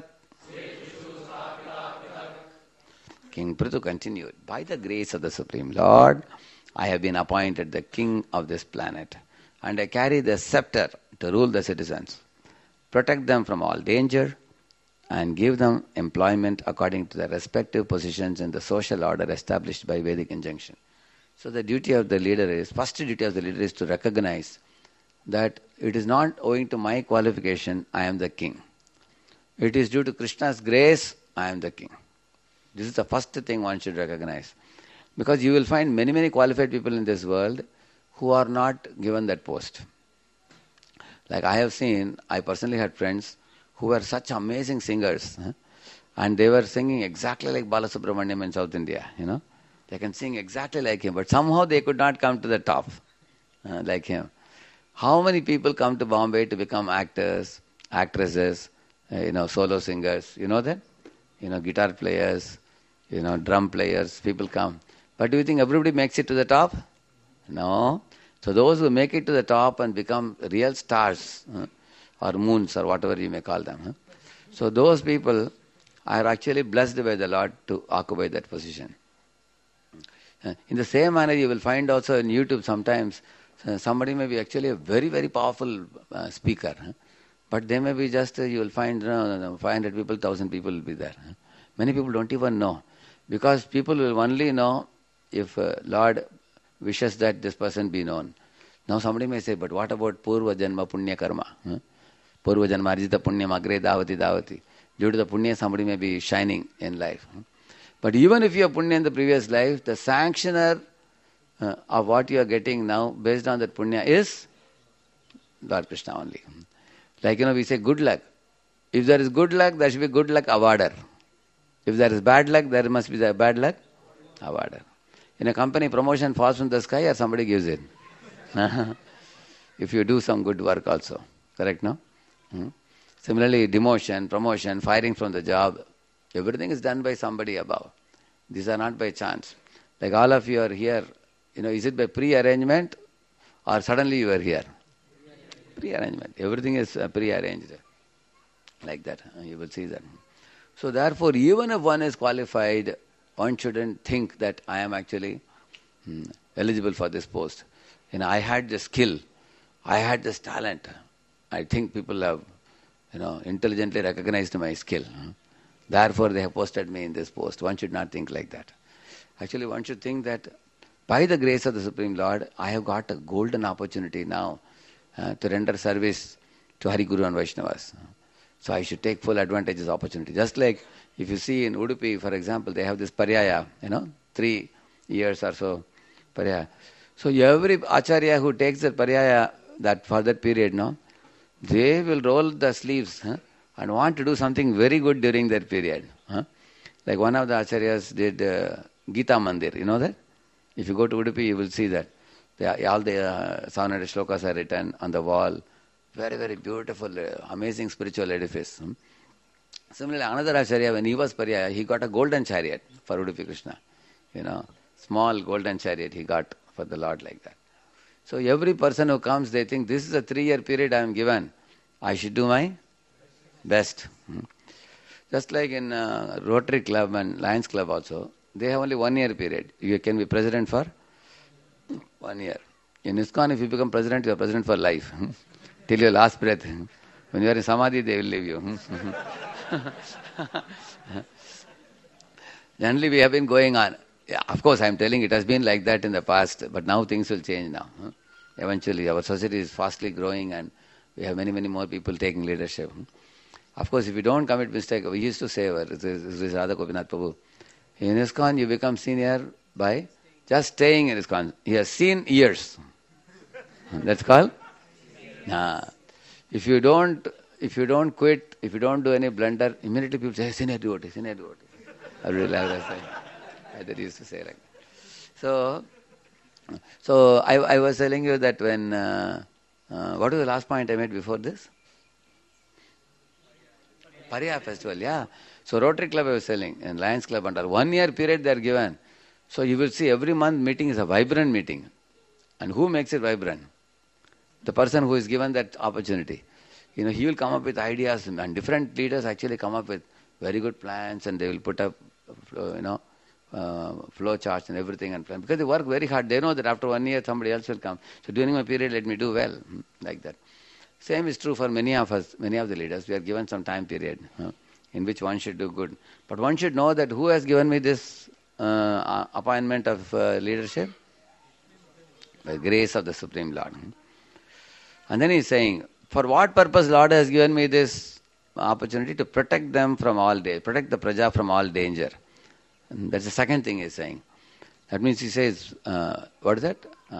A: King Prithu continued, by the grace of the Supreme Lord, I have been appointed the king of this planet, and I carry the scepter to rule the citizens, protect them from all danger, and give them employment according to their respective positions in the social order established by Vedic injunction. So the duty of the leader is, first duty of the leader is to recognize that it is not owing to my qualification, I am the king. It is due to Krishna's grace, I am the king. This is the first thing one should recognize. Because you will find many, many qualified people in this world who are not given that post. Like I have seen, I personally had friends who were such amazing singers. And they were singing exactly like Balasubramaniam in South India. They can sing exactly like him. But somehow they could not come to the top like him. How many people come to Bombay to become actors, actresses, solo singers. You know that? Guitar players, drum players, people come. But do you think everybody makes it to the top? No. So those who make it to the top and become real stars, or moons, or whatever you may call them. So those people are actually blessed by the Lord to occupy that position. In the same manner, you will find also in YouTube sometimes somebody may be actually a very, very powerful speaker. But they may be just, you will find 500 people, 1,000 people will be there. Many people don't even know. Because people will only know if Lord wishes that this person be known. Now somebody may say, but what about Purva Janma Punya Karma? Purva Janma Arjita Punyam Agre Davati Davati. Due to the Punya, somebody may be shining in life. But even if you have Punya in the previous life, the sanctioner of what you are getting now, based on that Punya, is Lord Krishna only. Like, we say good luck. If there is good luck, there should be good luck awarder. If there is bad luck, there must be the bad luck awarder. In a company, promotion falls from the sky or somebody gives it. If you do some good work also. Correct, no? Similarly, demotion, promotion, firing from the job, everything is done by somebody above. These are not by chance. Like all of you are here, is it by pre-arrangement or suddenly you are here? Pre-arrangement. Everything is pre-arranged. Like that. You will see that. So therefore, even if one is qualified, one shouldn't think that I am actually eligible for this post. I had the skill. I had this talent. I think people have, intelligently recognized my skill. Therefore, they have posted me in this post. One should not think like that. Actually, one should think that by the grace of the Supreme Lord, I have got a golden opportunity now to render service to Hari Guru and Vaishnavas. So I should take full advantage of this opportunity. Just like if you see in Udupi, for example, they have this Paryaya, 3 years or so Paryaya. So every Acharya who takes that Paryaya for that period, they will roll the sleeves and want to do something very good during that period. Like one of the Acharyas did Gita Mandir, you know that? If you go to Udupi, you will see that. All the 700 shlokas are written on the wall. Very, very beautiful, amazing spiritual edifice. Similarly, another Acharya, when he was Paryaya, he got a golden chariot for Udupi Krishna. Small golden chariot he got for the Lord like that. So every person who comes, they think this is a 3-year period I am given. I should do my best. Just like in Rotary Club and Lions Club also, they have only 1-year period. You can be president for 1 year. In ISKCON, if you become president, you are president for life. Till your last breath. When you are in Samadhi, they will leave you. Generally, we have been going on. Yeah, of course, I am telling it has been like that in the past, but now things will change now. Eventually, our society is fastly growing and we have many, many more people taking leadership. Of course, if you don't commit mistake, we used to say, this is Radha Gopinath Prabhu, in ISKCON, you become senior by just staying in ISKCON. He has seen years. That's called? If you don't quit, if you don't do any blunder, immediately people say, senior devotee, senior devotee. I really like that. They used to say like that. So I was telling you that when, what was the last point I made before this? Paryaya festival, yeah. So Rotary Club I was telling, and Lions Club and all. 1 year period they are given. So you will see every month meeting is a vibrant meeting. And who makes it vibrant? The person who is given that opportunity. He will come up with ideas, and different leaders actually come up with very good plans, and they will put up, flow charts and everything and plan. Because they work very hard. They know that after 1 year somebody else will come. So during my period, let me do well. Like that. Same is true for many of us, many of the leaders. We are given some time period in which one should do good. But one should know that who has given me this appointment of leadership? By grace of the Supreme Lord. And then he is saying, for what purpose Lord has given me this opportunity? To protect them from all danger, protect the praja from all danger. And that's the second thing he is saying. That means he says, what is that?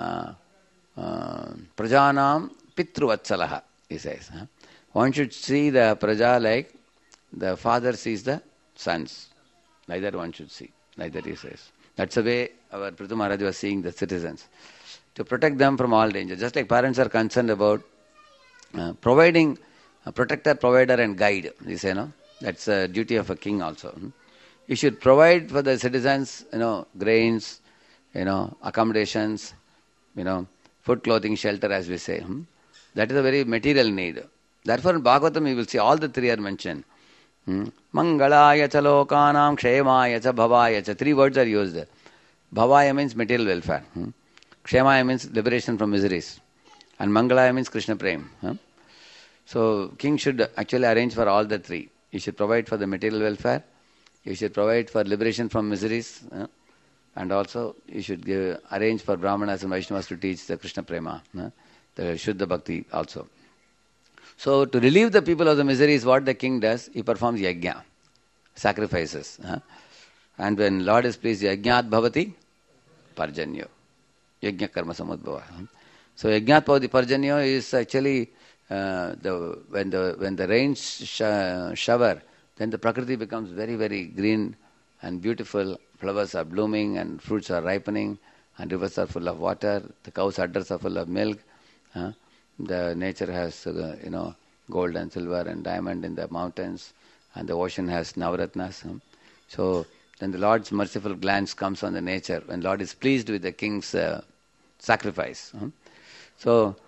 A: Prajanam Pitruvatsalaha, he says. One should see the praja like the father sees the sons. Like that one should see. Like that he says. That's the way our Prithu Maharaj was seeing the citizens. To protect them from all danger. Just like parents are concerned about providing a protector, provider and guide. You say, no? That's the duty of a king also. He should provide for the citizens, grains, accommodations, food, clothing, shelter, as we say. That is a very material need. Therefore, in Bhagavatam, you will see all the three are mentioned. Mangalaya cha lokanam kshemaya cha bhavaya cha. Three words are used. Bhavaya means material welfare. Kshemaya means liberation from miseries. And Mangalaya means Krishna Prem. So, king should actually arrange for all the three. He should provide for the material welfare. He should provide for liberation from miseries. And also, he should arrange for Brahmanas and Vaishnavas to teach the Krishna Prema. The Shuddha Bhakti also. So, to relieve the people of the miseries, what the king does, he performs yajna, sacrifices. And when Lord is pleased, yajnat bhavati parjanyo. Yajna karma samudbhava. So, yajnat bhavati parjanyo is actually when the rains shower, then the Prakriti becomes very, very green and beautiful. Flowers are blooming and fruits are ripening and rivers are full of water. The cows' udders are full of milk. The nature has, gold and silver and diamond in the mountains, and the ocean has navaratnas. So then the Lord's merciful glance comes on the nature when Lord is pleased with the king's sacrifice. So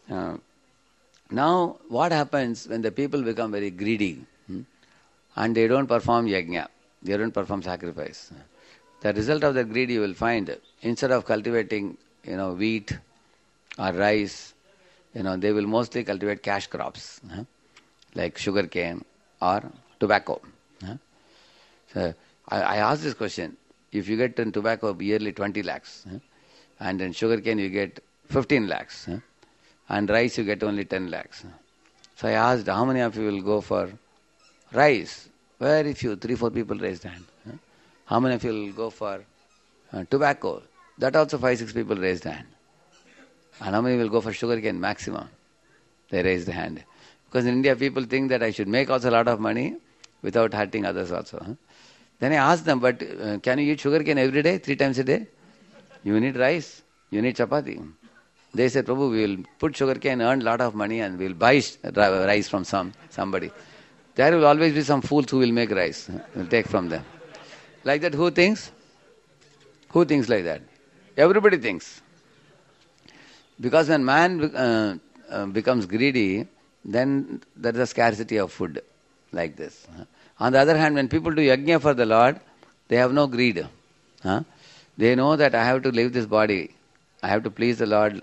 A: now what happens when the people become very greedy and they don't perform yajna, they don't perform sacrifice? The result of the greed you will find, instead of cultivating, wheat or rice, they will mostly cultivate cash crops, like sugarcane or tobacco. So I asked this question, if you get in tobacco yearly 20 lakhs, and in sugarcane you get 15 lakhs, and rice you get only 10 lakhs. So I asked, how many of you will go for rice? Very few, 3-4 people raised hand. How many of you will go for tobacco? That also 5-6 people raised hand. And how many will go for sugarcane? Maximum. They raised the hand. Because in India, people think that I should make also a lot of money without hurting others also. Then I asked them, but can you eat sugarcane every day, 3 times a day? You need rice, you need chapati. They said, Prabhu, we will put sugarcane, earn a lot of money and we will buy rice from somebody. There will always be some fools who will make rice. We'll take from them. Like that, who thinks? Who thinks like that? Everybody thinks. Because when man becomes greedy, then there is a scarcity of food, like this. On the other hand, when people do yajna for the Lord, they have no greed. They know that I have to leave this body, I have to please the Lord,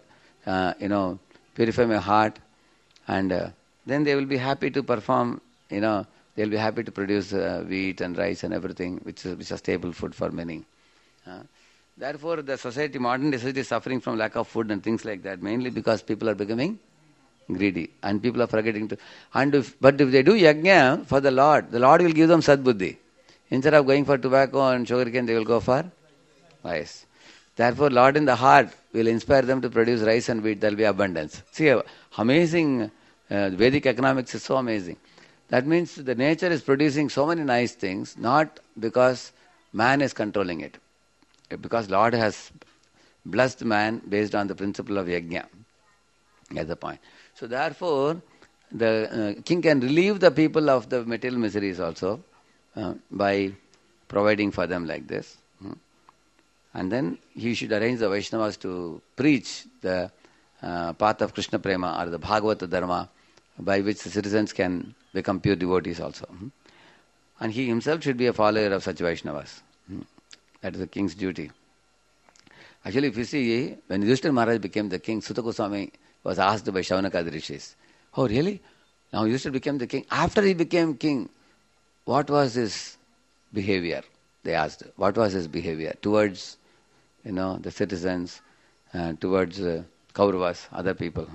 A: purify my heart, and then they will be happy to perform, they will be happy to produce wheat and rice and everything, which is a staple food for many. Therefore, the modern society is suffering from lack of food and things like that, mainly because people are becoming greedy and people are forgetting to. But if they do yajna for the Lord will give them sadbuddhi. Instead of going for tobacco and sugarcane, they will go for rice. Therefore, Lord in the heart will inspire them to produce rice and wheat. There will be abundance. See, amazing. Vedic economics is so amazing. That means the nature is producing so many nice things, not because man is controlling it. Because Lord has blessed man based on the principle of yajna. That's the point. So therefore, the king can relieve the people of the material miseries also by providing for them like this. And then he should arrange the Vaishnavas to preach the path of Krishna Prema or the Bhagavata Dharma, by which the citizens can become pure devotees also. And he himself should be a follower of such Vaishnavas. That is the king's duty. Actually, if you see, when Yudhishthira Maharaj became the king, Sutta Goswami was asked by Shaunaka Rishis, oh really? Now Yudhishthira became the king. After he became king, what was his behavior? They asked, what was his behavior towards, the citizens, towards Kauravas, other people,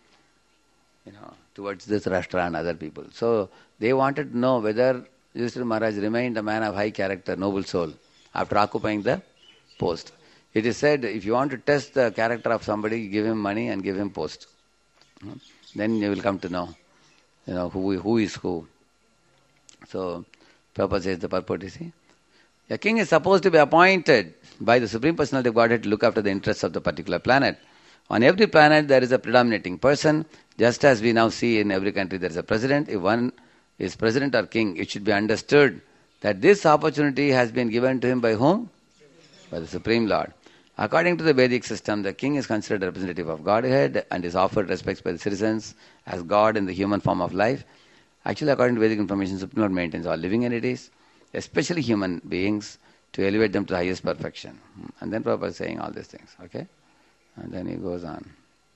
A: towards Dhritarashtra and other people. So they wanted to know whether Yudhishthira Maharaj remained a man of high character, noble soul, after occupying the post. It is said, if you want to test the character of somebody, give him money and give him post. Then you will come to know, who is who. So, Prabhupada says the purport is, a king is supposed to be appointed by the Supreme Personality of Godhead to look after the interests of the particular planet. On every planet, there is a predominating person. Just as we now see in every country there is a president, if one is president or king, it should be understood that this opportunity has been given to him by whom? By the Supreme Lord. According to the Vedic system, the king is considered a representative of Godhead and is offered respects by the citizens as God in the human form of life. Actually, according to Vedic information, Supreme Lord maintains all living entities, especially human beings, to elevate them to the highest perfection. And then Prabhupada is saying all these things, okay? And then he goes on.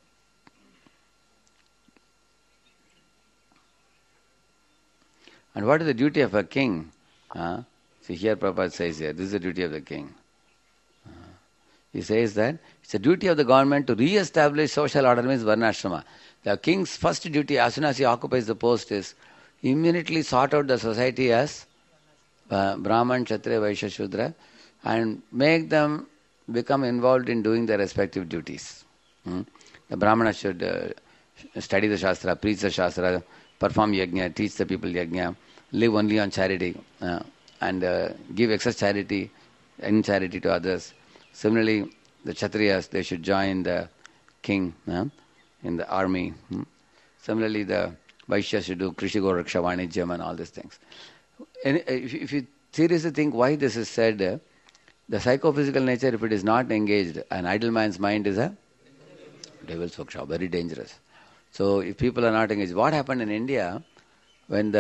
A: And what is the duty of a king? See, here Prabhupada says here, this is the duty of the king. He says that it's the duty of the government to re-establish social order, means varnashrama. The king's first duty, as soon as he occupies the post, is immediately sort out the society as Brahman, Kshatriya, Vaishya, Shudra, and make them become involved in doing their respective duties. The Brahmana should study the Shastra, preach the Shastra, perform yajna, teach the people yajna, live only on charity, and give excess charity, in charity to others. Similarly, the Kshatriyas, they should join the king in the army. Similarly, the Vaishyas should do Krishi Goraksha, Vanijyam and all these things. And if you seriously think why this is said, the psychophysical nature, if it is not engaged, an idle man's mind is a devil's workshop, very dangerous. So if people are not engaged, what happened in India when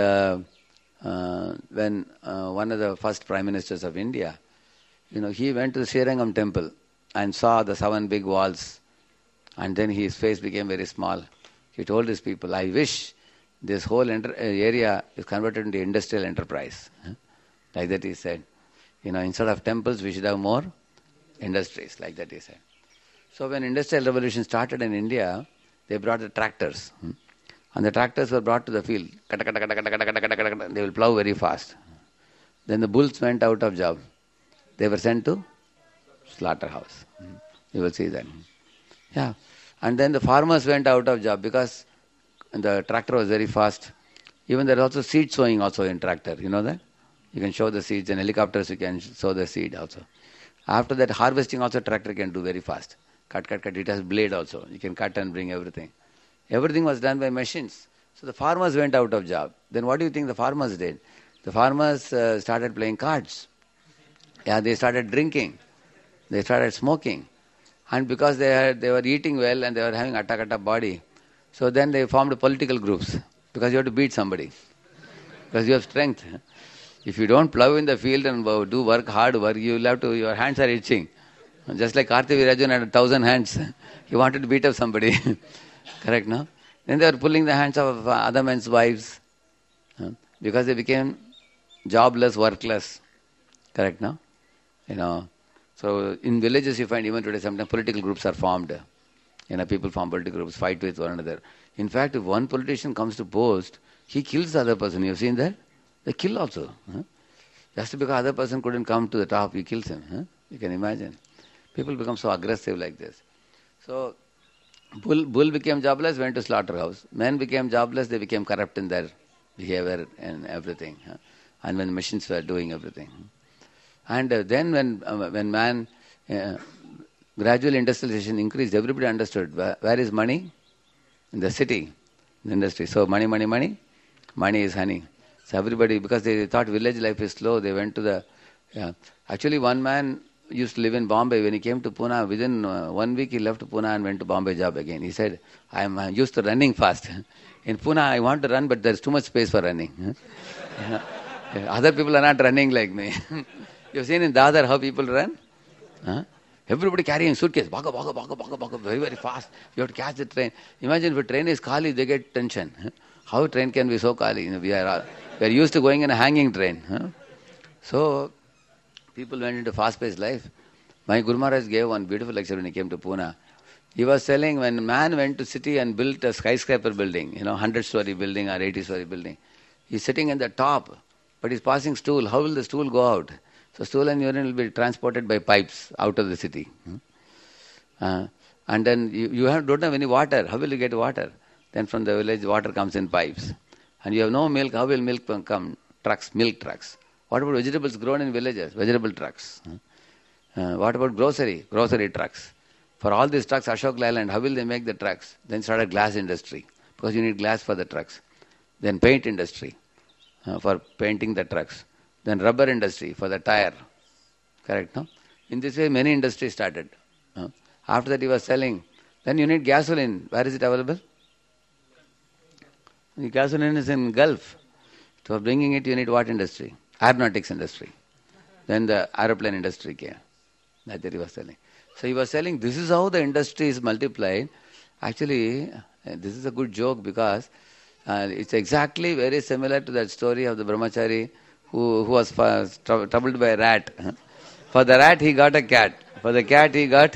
A: one of the first prime ministers of India, he went to the Srirangam temple and saw the 7 big walls, and then his face became very small. He told his people, I wish this whole area is converted into industrial enterprise. Like that he said. Instead of temples, we should have more industries. Like that he said. So when industrial revolution started in India, they brought the tractors. And the tractors were brought to the field. They will plow very fast. Then the bulls went out of job. They were sent to slaughterhouse. You will see that. Yeah. And then the farmers went out of job because the tractor was very fast. Even there is also seed sowing also in tractor. You know that? You can sow the seeds. In helicopters you can sow the seed also. After that, harvesting also tractor can do very fast. Cut. It has blade also. You can cut and bring everything. Everything was done by machines. So the farmers went out of job. Then what do you think the farmers did? The farmers started playing cards. Yeah, they started drinking. They started smoking. And because they were eating well and they were having atta body, so then they formed political groups. Because you have to beat somebody. Because you have strength. If you don't plow in the field and do hard work, your hands are itching. Just like Karthavirajan had 1,000 hands. He wanted to beat up somebody. Correct, no? Then they were pulling the hands of other men's wives. Because they became jobless, workless. Correct, no? So in villages you find even today sometimes political groups are formed. People form political groups, fight with one another. In fact, if one politician comes to post, he kills the other person. You've seen that? They kill also. Just because other person couldn't come to the top, he kills him. You can imagine. People become so aggressive like this. So, bull became jobless, went to slaughterhouse. Men became jobless, they became corrupt in their behavior and everything. And when machines were doing everything. And then when man, gradual industrialization increased, everybody understood where is money? In the city, in the industry. So money is honey. So everybody, because they thought village life is slow, they went to the... Actually, one man used to live in Bombay. When he came to Pune, within 1 week he left Pune and went to Bombay job again. He said, I am used to running fast. In Pune, I want to run, but there is too much space for running. Other people are not running like me. You've seen in Dadar how people run? Everybody carrying suitcase, baka, very, very fast. You have to catch the train. Imagine if a train is khali, they get tension. How a train can be so khali? We are used to going in a hanging train. So, people went into fast-paced life. My Guru Maharaj gave one beautiful lecture when he came to Pune. He was telling when man went to city and built a skyscraper building, 100-story building or 80-story building, he's sitting in the top, but he's passing stool. How will the stool go out? So stool and urine will be transported by pipes out of the city. And then you don't have any water. How will you get water? Then from the village, water comes in pipes. And you have no milk. How will milk come? Trucks, milk trucks. What about vegetables grown in villages? Vegetable trucks. What about grocery? Grocery trucks. For all these trucks, Ashok Leyland, how will they make the trucks? Then started glass industry. because you need glass for the trucks. Then paint industry for painting the trucks. Then rubber industry for the tire. Correct, no? In this way, many industries started. After that, he was selling. Then you need gasoline. Where is it available? The gasoline is in Gulf. For bringing it, you need what industry? Aeronautics industry. Then the aeroplane industry came. That he was selling. So he was selling, this is how the industry is multiplied. Actually, this is a good joke because it's exactly very similar to that story of the brahmachari who was troubled by a rat. For the rat, he got a cat. For the cat, he got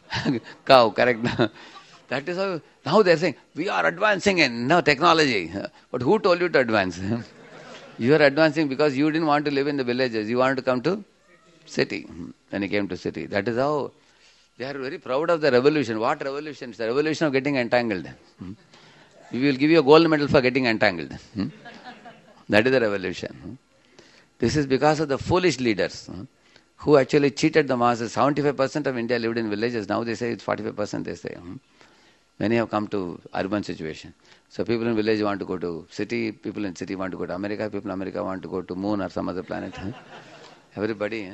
A: cow. Correct? That is how. Now they are saying, we are advancing in technology. But who told you to advance? You are advancing because you didn't want to live in the villages. You wanted to come to city. Then he came to city. That is how they are very proud of the revolution. What revolution? It's the revolution of getting entangled. We will give you a gold medal for getting entangled. That is the revolution. This is because of the foolish leaders who actually cheated the masses. 75% of India lived in villages. Now they say it's 45%, they say. Many have come to urban situation. So people in village want to go to city, people in city want to go to America, people in America want to go to moon or some other planet. Everybody.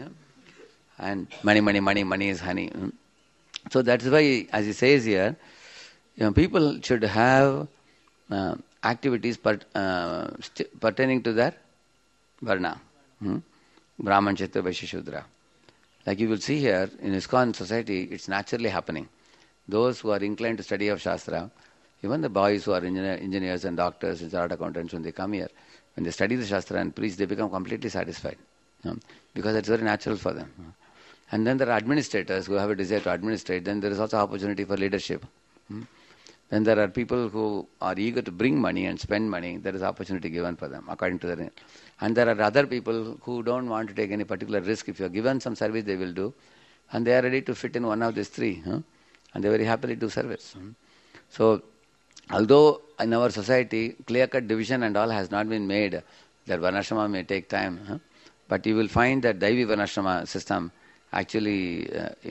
A: And money is honey. So that's why, as he says here, people should have activities pertaining to their varna. Brahman, Kshatriya, Vaishya, Shudra. Like you will see here, in ISKCON society, it's naturally happening. Those who are inclined to study of Shastra, even the boys who are engineers and doctors and chartered accountants, when they come here, when they study the Shastra and preach, they become completely satisfied. Because it's very natural for them. And then there are administrators who have a desire to administrate. Then there is also opportunity for leadership. Then there are people who are eager to bring money and spend money. There is opportunity given for them according to their. And there are other people who don't want to take any particular risk. If you are given some service, they will do. And they are ready to fit in one of these three. And they very happily do service. So, although in our society, clear-cut division and all has not been made, that Varnashrama may take time. But you will find that Daivi Varnashrama system actually,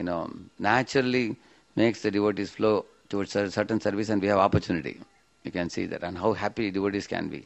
A: naturally makes the devotees flow towards a certain service, and we have opportunity. You can see that, and how happy devotees can be.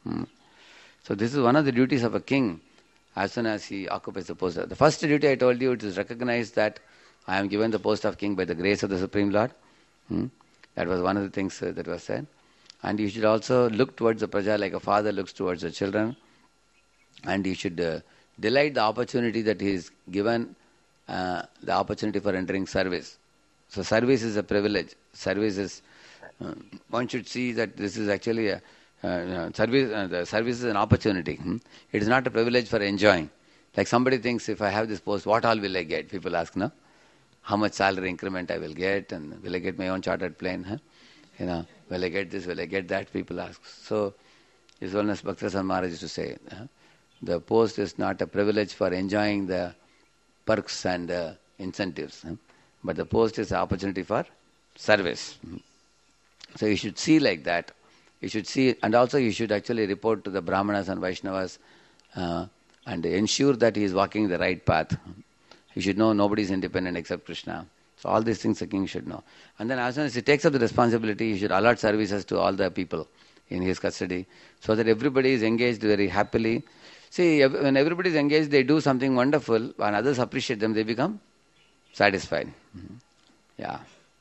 A: So this is one of the duties of a king as soon as he occupies the post. The first duty I told you, it is recognize that I am given the post of king by the grace of the Supreme Lord. That was one of the things that was said. And you should also look towards the praja like a father looks towards the children. And you should delight the opportunity that he is given, the opportunity for entering service. So service is a privilege. Service is, one should see that this is actually a service. The service is an opportunity. It is not a privilege for enjoying. Like somebody thinks, if I have this post, what all will I get? People ask, no? How much salary increment I will get, and will I get my own chartered plane? Will I get this? Will I get that? People ask. So, His Holiness Bhaktivinoda Maharaj used to say, the post is not a privilege for enjoying the perks and incentives, but the post is an opportunity for service. So you should see like that. You should see, and also you should actually report to the Brahmanas and Vaishnavas and ensure that he is walking the right path. You should know nobody is independent except Krishna. So all these things the king should know. And then as soon as he takes up the responsibility, he should allot services to all the people in his custody so that everybody is engaged very happily. See, when everybody is engaged, they do something wonderful. When others appreciate them, they become satisfied. Yeah.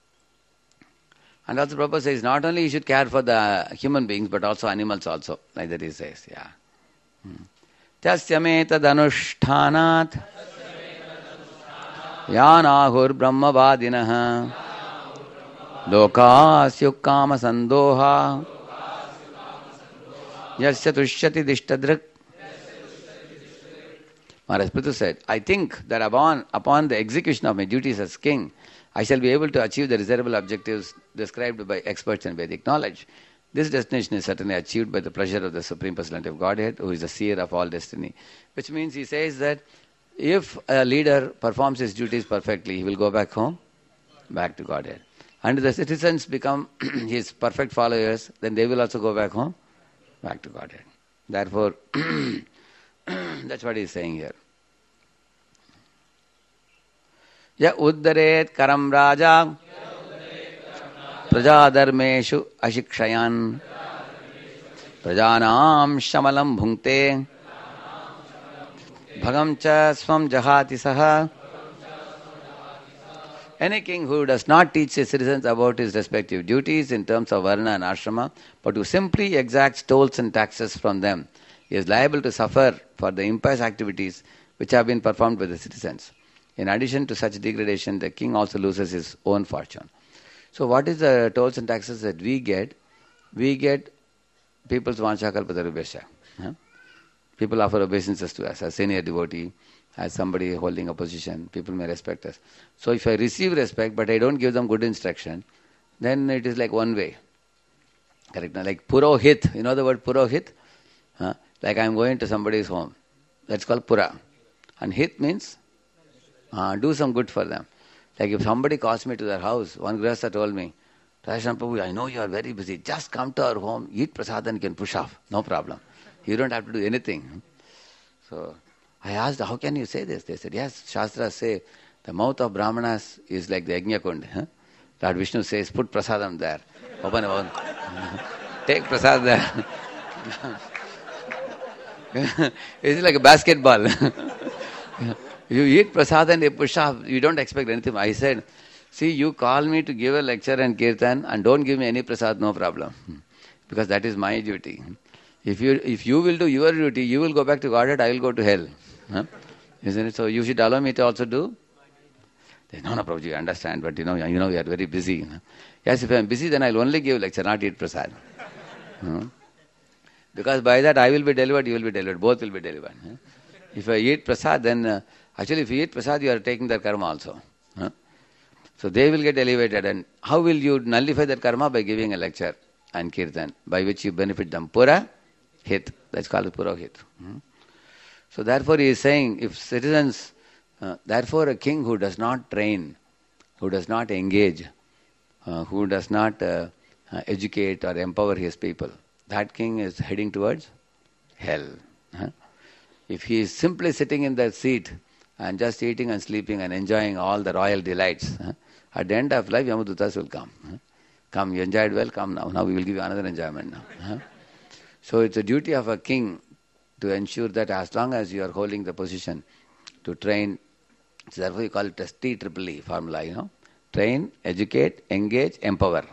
A: And also Prabhupada says, not only you should care for the human beings, but also animals also. Like that he says, yeah. Tasya metad Yanahur Brahmavadinaha Lokasyuk Kama Sandoha Yasya Tushyati Dishtadrik. Maharaj Prithu said, I think that upon the execution of my duties as king, I shall be able to achieve the desirable objectives described by experts in Vedic knowledge. This destination is certainly achieved by the pleasure of the Supreme Personality of Godhead, who is the seer of all destiny. Which means he says that if a leader performs his duties perfectly, he will go back home, back to Godhead. And the citizens become his perfect followers, then they will also go back home, back to Godhead. Therefore, that's what he is saying here. Ya uddaret karam raja Prajadharmeshu ashikshayan Prajanam shamalam bhunkte Bhagam cha swam jahati saha. Any king who does not teach his citizens about his respective duties in terms of varna and ashrama, but who simply exacts tolls and taxes from them, he is liable to suffer for the impious activities which have been performed by the citizens. In addition to such degradation, the king also loses his own fortune. So what is the tolls and taxes that we get? We get people's vanchakalpatarubhesha. People offer obeisances to us as senior devotee, as somebody holding a position. People may respect us. So if I receive respect but I don't give them good instruction, then it is like one way. Correct? Like purohit. You know the word purohit? Like I am going to somebody's home. That's called pura. And hit means do some good for them. Like if somebody calls me to their house, one grihastha told me, Radhakrishna Prabhu, I know you are very busy. Just come to our home, eat prasad and you can push off. No problem. You don't have to do anything. So I asked, how can you say this? They said, yes, Shastras say the mouth of Brahmanas is like the Yajna Kund. Lord Vishnu says, put prasadam there. Open. Take prasad there. It's like a basketball. You eat prasad and you push off. You don't expect anything. I said, see, you call me to give a lecture and kirtan and don't give me any prasad, no problem. Because that is my duty. If you will do your duty, you will go back to Godhead, I will go to hell. Isn't it? So you should allow me to also do. No, Prabhuji, I understand, but you know you are very busy. Yes, if I am busy, then I will only give lecture, not eat prasad. Because by that I will be delivered, you will be delivered, both will be delivered. If I eat prasad, then actually if you eat prasad, you are taking their karma also. So they will get elevated. And how will you nullify that karma? By giving a lecture and kirtan, by which you benefit them. Pura hit, that's called purohit. So therefore he is saying, if citizens, therefore a king who does not train, who does not engage, who does not educate or empower his people, that king is heading towards hell. If he is simply sitting in that seat and just eating and sleeping and enjoying all the royal delights, at the end of life Yamadutas will come. Come, you enjoyed well, come now. Now we will give you another enjoyment now. So it's a duty of a king to ensure that as long as you are holding the position, to train. So therefore you call it as TEEE formula, Train, educate, engage, empower.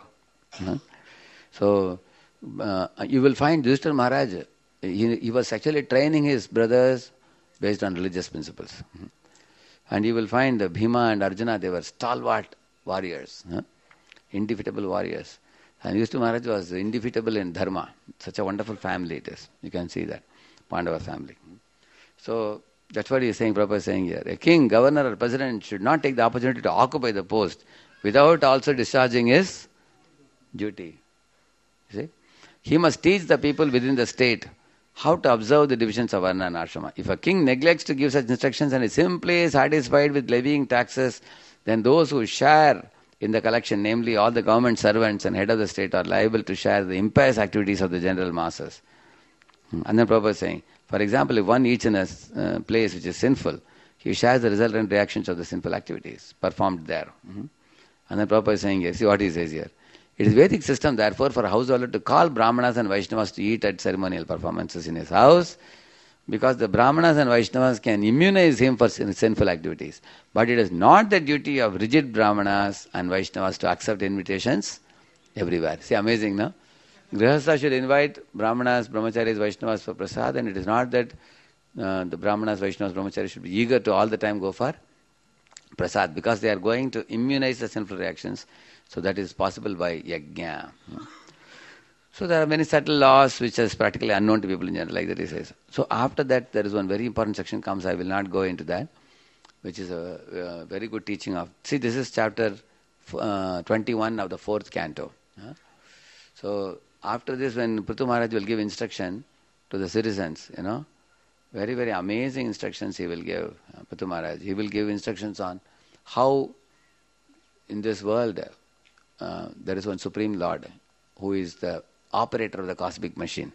A: So you will find Yudhishthira Maharaj, he was actually training his brothers based on religious principles. And you will find Bhima and Arjuna, they were stalwart warriors, indefeatable warriors. And Yudhishthira Maharaj was indefeatable in dharma. Such a wonderful family it is. You can see that, Pandava family. So that's what he is saying, Prabhupada is saying here. A king, governor or president should not take the opportunity to occupy the post without also discharging his duty. You see? He must teach the people within the state how to observe the divisions of varna and ashrama. If a king neglects to give such instructions and is simply satisfied with levying taxes, then those who share in the collection, namely all the government servants and head of the state, are liable to share the impious activities of the general masses. And then Prabhupada is saying, for example, if one eats in a place which is sinful, he shares the resultant reactions of the sinful activities performed there. And then Prabhupada is saying, see what he says here. It is Vedic system, therefore, for a householder to call Brahmanas and Vaishnavas to eat at ceremonial performances in his house, because the Brahmanas and Vaishnavas can immunize him for sinful activities. But it is not the duty of rigid Brahmanas and Vaishnavas to accept invitations everywhere. See, amazing, no? Grihastha should invite Brahmanas, Brahmacharis, Vaishnavas for prasad, and it is not that the Brahmanas, Vaishnavas, Brahmacharis should be eager to all the time go for prasad, because they are going to immunize the sinful reactions. So that is possible by yajna. So there are many subtle laws which is practically unknown to people in general, like that he says. So after that, there is one very important section comes. I will not go into that, which is a very good teaching of. See, this is chapter 21 of the 4th canto. So after this, when Prithu Maharaj will give instruction to the citizens, very, very amazing instructions he will give, Prithu Maharaj. He will give instructions on how in this world there is one Supreme Lord who is the operator of the cosmic machine.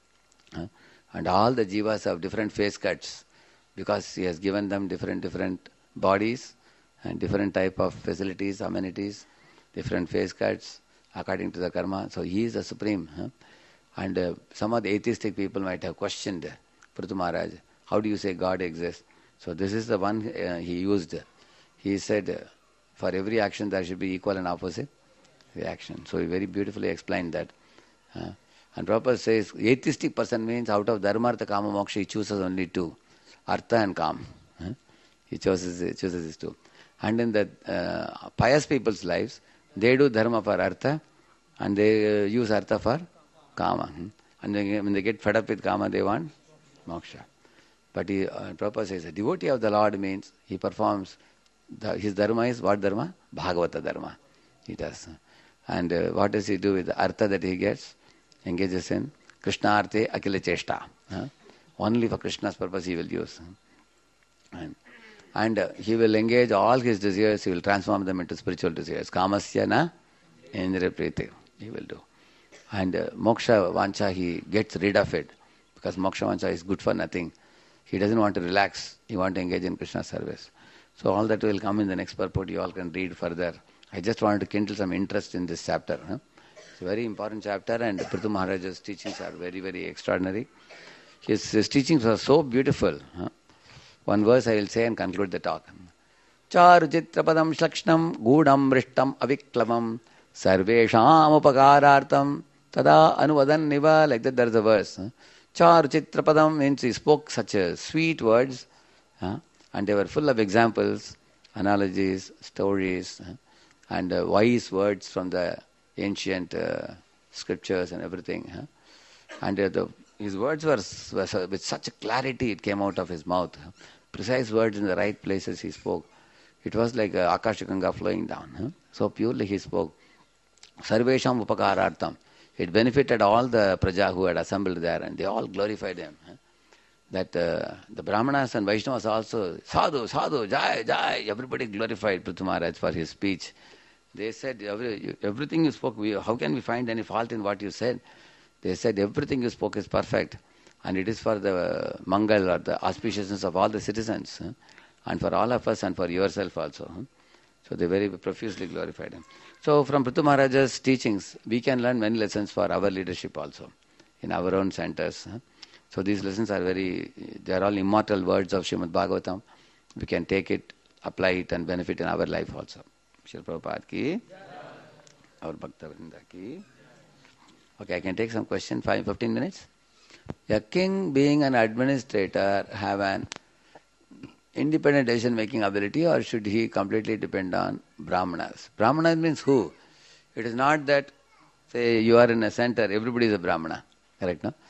A: And all the jivas have different face cuts because he has given them different bodies and different type of facilities, amenities, different face cuts, according to the karma. So he is the supreme. And some of the atheistic people might have questioned Prithu Maharaj, how do you say God exists? So this is the one he used. He said, for every action there should be equal and opposite reaction. So he very beautifully explained that. And Prabhupada says, atheistic person means out of dharma, artha, kama, moksha, he chooses only two, artha and kam. He chooses these two. And in the pious people's lives, they do dharma for artha and they use artha for kama. And when they get fed up with kama, they want moksha. But Prabhupada says, a devotee of the Lord means he performs, his dharma is what dharma? Bhagavata dharma. He does. And what does he do with the artha that he gets? Engages in Krishna arte akila cheshta. Only for Krishna's purpose he will use. And he will engage all his desires, he will transform them into spiritual desires. Kamasya na indriya priti, he will do. And moksha vancha, he gets rid of it. Because moksha vancha is good for nothing. He doesn't want to relax, he wants to engage in Krishna's service. So all that will come in the next purport, you all can read further. I just wanted to kindle some interest in this chapter. It's a very important chapter, and Prithu Maharaj's teachings are very, very extraordinary. His teachings are so beautiful. One verse I will say and conclude the talk. Charu chitrapadam shakshnam gudam vrishtam aviklavam sarvesham upakarartam tada anuvadan niva. Like that there is a verse. Charu chitrapadam means he spoke such sweet words, and they were full of examples, analogies, stories, and wise words from the ancient scriptures and everything. And his words were with such a clarity, it came out of his mouth. Precise words in the right places he spoke. It was like Akasha Ganga flowing down. So purely he spoke. Sarvesham upakarartam. It benefited all the praja who had assembled there, and they all glorified him. That the Brahmanas and Vaishnavas also, sadhu, sadhu, jai, jai, everybody glorified Prithu Maharaj for his speech. They said, everything you spoke, how can we find any fault in what you said? They said, everything you spoke is perfect, and it is for the mangal or the auspiciousness of all the citizens, and for all of us and for yourself also. So they very profusely glorified him. So from Prithu Maharaj's teachings, we can learn many lessons for our leadership also, in our own centers. So these lessons are they are all immortal words of Srimad Bhagavatam. We can take it, apply it and benefit in our life also. Srila Prabhupada ki, our Bhakta Vrinda ki. Okay, I can take some question, 15 minutes. A king being an administrator have an independent decision making ability, or should he completely depend on Brahmanas? Brahmanas means who? It is not that, say, you are in a center, everybody is a Brahmana. Correct, no?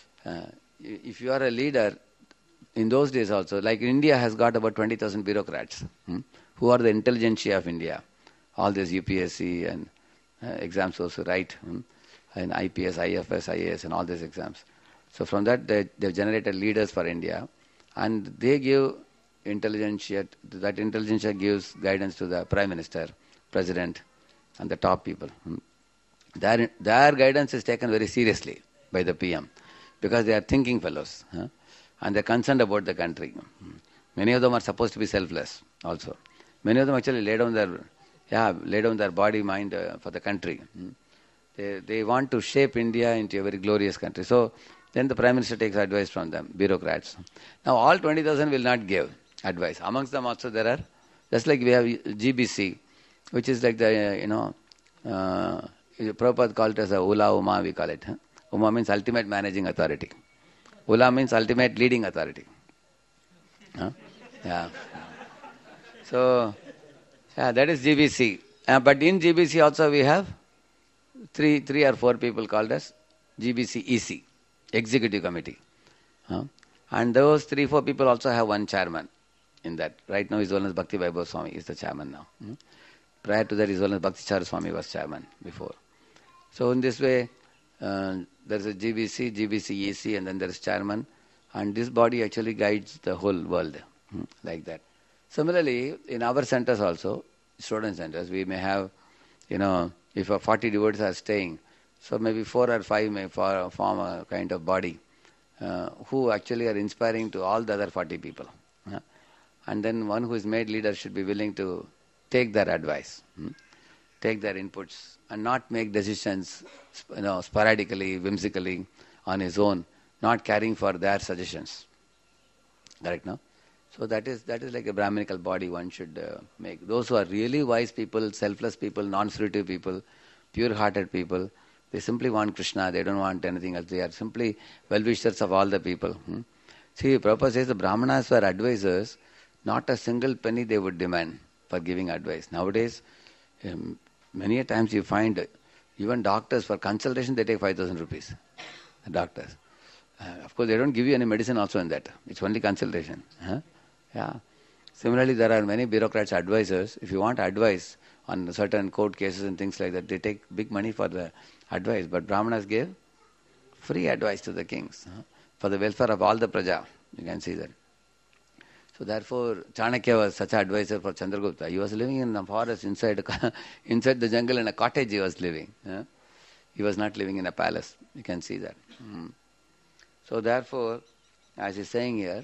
A: If you are a leader, in those days also, like India has got about 20,000 bureaucrats who are the intelligentsia of India. All this UPSC and exams also write, and IPS, IFS, IAS and all these exams. So from that they've generated leaders for India, and they give intelligentsia. That intelligentsia gives guidance to the Prime Minister, President and the top people. Their guidance is taken very seriously by the PM, because they are thinking fellows, and they are concerned about the country. Many of them are supposed to be selfless also. Many of them actually lay down their body, mind for the country. They want to shape India into a very glorious country. So then the Prime Minister takes advice from them, bureaucrats. Now all 20,000 will not give advice. Amongst them also there are, just like we have GBC, which is like the, Prabhupada called it as a Ula Uma, we call it. Uma means ultimate managing authority. Ula means ultimate leading authority. Yeah. So, that is GBC. But in GBC also we have three or four people called as GBC EC, Executive Committee. And those 3-4 people also have one chairman in that. Right now His Holiness Bhakti Vaibhav Swami is the chairman now. Prior to that His Holiness Bhakti Chara Swami was chairman before. So in this way, there is a GBC, GBC EC, and then there is chairman. And this body actually guides the whole world like that. Similarly, in our centers also, student centers, we may have, if 40 devotees are staying, so maybe 4 or 5 may form a kind of body who actually are inspiring to all the other 40 people. And then one who is made leader should be willing to take their advice. take their inputs and not make decisions, sporadically, whimsically, on his own, not caring for their suggestions. Correct, no? So that is like a Brahminical body one should make. Those who are really wise people, selfless people, non-fruitive people, pure-hearted people, they simply want Krishna, they don't want anything else. They are simply well-wishers of all the people. See, Prabhupada says the Brahmanas were advisors, not a single penny they would demand for giving advice. Nowadays, many a times you find even doctors for consultation, they take 5,000 rupees. The doctors. Of course, they don't give you any medicine also in that. It's only consultation. Yeah. Similarly, there are many bureaucrats, advisors. If you want advice on certain court cases and things like that, they take big money for the advice. But Brahmanas gave free advice to the kings for the welfare of all the praja. You can see that. So therefore, Chanakya was such an advisor for Chandragupta. He was living in the forest inside the jungle in a cottage he was living. He was not living in a palace. You can see that. So therefore, as he's saying here,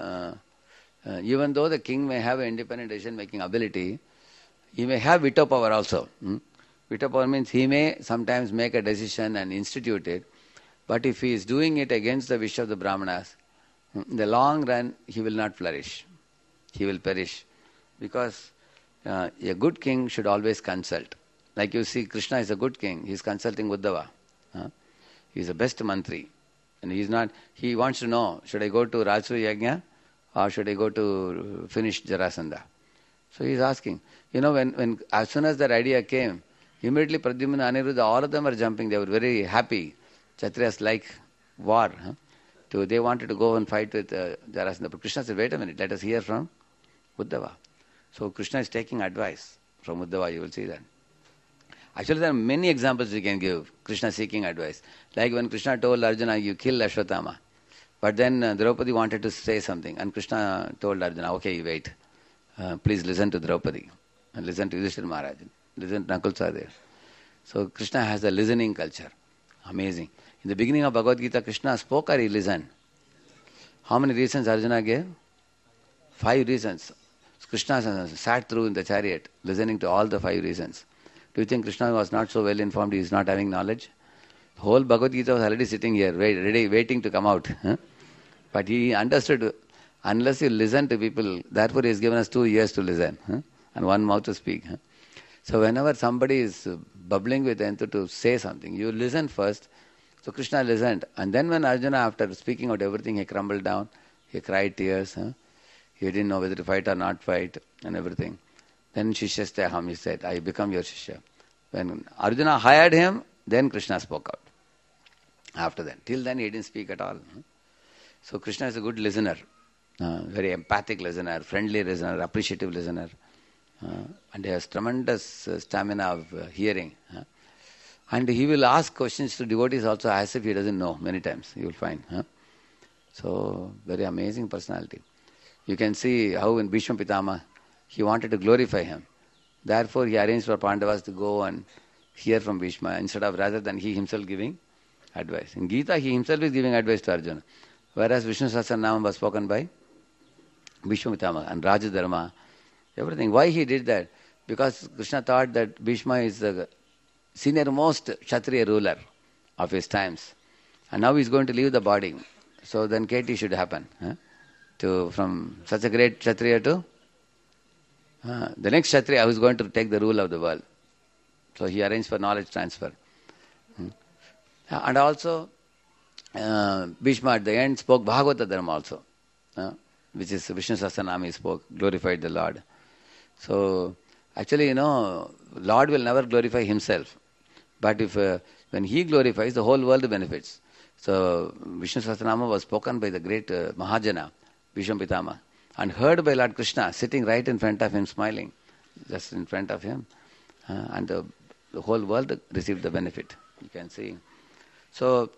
A: even though the king may have an independent decision-making ability, he may have veto power also. Veto power means he may sometimes make a decision and institute it, but if he is doing it against the wish of the Brahmanas, in the long run, he will not flourish. He will perish. Because a good king should always consult. Like you see, Krishna is a good king. He is consulting Uddhava. He is the best mantri. And he wants to know, should I go to Rajasuya Yajna or should I go to finish Jarasandha? So he is asking. When as soon as that idea came, immediately Pradyumna, Aniruddha, all of them were jumping. They were very happy. Kshatriyas like war. They wanted to go and fight with Jarasandha. But Krishna said, wait a minute, let us hear from Uddhava. So Krishna is taking advice from Uddhava, you will see that. Actually, there are many examples we can give, Krishna seeking advice. Like when Krishna told Arjuna, you kill Ashwatthama. But then Draupadi wanted to say something. And Krishna told Arjuna, okay, you wait. Please listen to Draupadi. And listen to Yudhishthira Maharaj. Listen to Nakul Sahadeva. So Krishna has a listening culture. Amazing. In the beginning of Bhagavad Gita, Krishna spoke or he listened? How many reasons Arjuna gave? 5 reasons. Krishna sat through in the chariot, listening to all the 5 reasons. Do you think Krishna was not so well informed, he is not having knowledge? The whole Bhagavad Gita was already sitting here, ready, waiting to come out. But he understood, unless you listen to people, therefore he has given us 2 ears to listen and 1 mouth to speak. So whenever somebody is bubbling with enthusiasm to say something, you listen first. So Krishna listened. And then when Arjuna, after speaking out everything, he crumbled down, he cried tears. He didn't know whether to fight or not fight and everything. Then Shishyasteham, he said, I become your Shishya. When Arjuna hired him, then Krishna spoke out. After that. Till then he didn't speak at all. So Krishna is a good listener. Very empathic listener, friendly listener, appreciative listener. And he has tremendous stamina of hearing. And he will ask questions to devotees also as if he doesn't know many times, you will find. So, very amazing personality. You can see how in Bhishma Pitama, he wanted to glorify him. Therefore, he arranged for Pandavas to go and hear from Bhishma rather than he himself giving advice. In Gita, he himself is giving advice to Arjuna. Whereas Vishnu Sahasranama was spoken by Bhishma Pitama and Rajadharma, everything. Why he did that? Because Krishna thought that Bhishma is the senior most Kshatriya ruler of his times. And now he is going to leave the body. So then Keti should happen. From such a great Kshatriya to the next Kshatriya who is going to take the rule of the world. So he arranged for knowledge transfer. And also, Bhishma at the end spoke Bhagavata Dharma also, which is Vishnu Sahasranama he spoke, glorified the Lord. So, actually, Lord will never glorify himself. But if when he glorifies, the whole world benefits. So, Vishnu Sahasranama was spoken by the great Mahajana, Bhishma Pitama, and heard by Lord Krishna, sitting right in front of him, smiling, just in front of him. And the whole world received the benefit, you can see. So,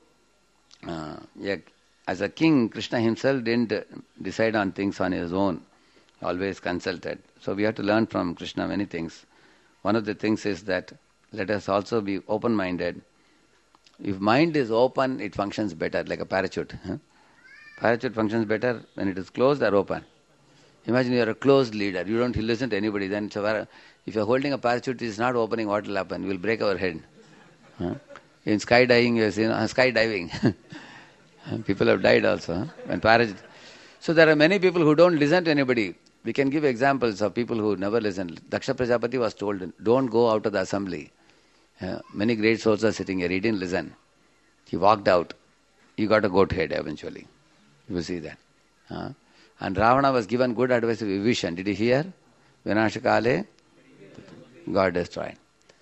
A: as a king, Krishna himself didn't decide on things on his own. He always consulted. So we have to learn from Krishna many things. One of the things is that let us also be open-minded. If mind is open, it functions better, like a parachute. Parachute functions better when it is closed or open. Imagine you are a closed leader. You don't listen to anybody. Then if you are holding a parachute, it is not opening, what will happen? We will break our head. Huh? In skydiving, you have seen skydiving. People have died also. When parachute. So there are many people who don't listen to anybody. We can give examples of people who never listen. Daksha Prajapati was told, don't go out of the assembly. Many great souls are sitting here. He didn't listen. He walked out. He got a goat head eventually. You will see that. And Ravana was given good advice to Vibhishan. Did you hear? Vinashakale, God destroyed.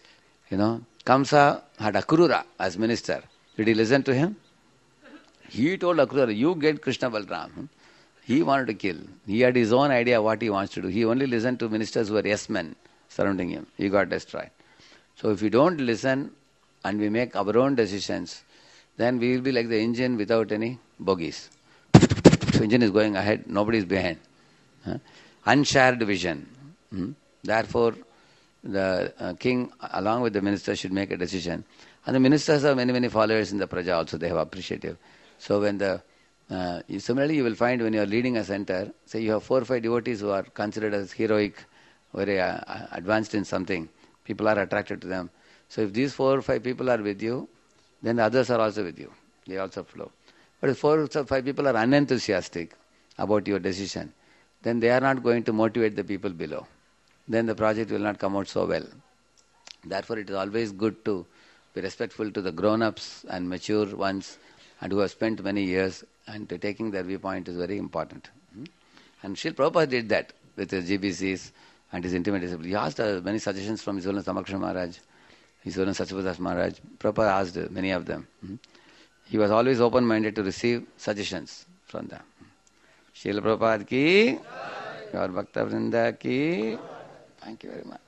A: Kamsa had Akrura as minister. Did he listen to him? He told Akrura, you get Krishna Balram. He wanted to kill. He had his own idea what he wants to do. He only listened to ministers who were yes men surrounding him. He got destroyed. So if we don't listen and we make our own decisions, then we will be like the engine without any bogies. So engine is going ahead, nobody is behind. Unshared vision. Therefore, the king along with the minister should make a decision. And the ministers have many, many followers in the praja also. They have appreciative. So when similarly you will find when you are leading a center, say you have 4 or 5 devotees who are considered as heroic, very advanced in something. People are attracted to them. So if these 4 or 5 people are with you, then the others are also with you. They also flow. But if 4 or 5 people are unenthusiastic about your decision, then they are not going to motivate the people below. Then the project will not come out so well. Therefore, it is always good to be respectful to the grown-ups and mature ones and who have spent many years, and taking their viewpoint is very important. And Srila Prabhupada did that with his GBCs and his intimate disciples. He asked many suggestions from His Holiness Ramakrishna Maharaj, His Holiness Satyavrat Maharaj. Prabhupada asked many of them. He was always open-minded to receive suggestions from them. Srila Prabhupada ki, Gaur Bhakta Vrinda ki. Thank you very much.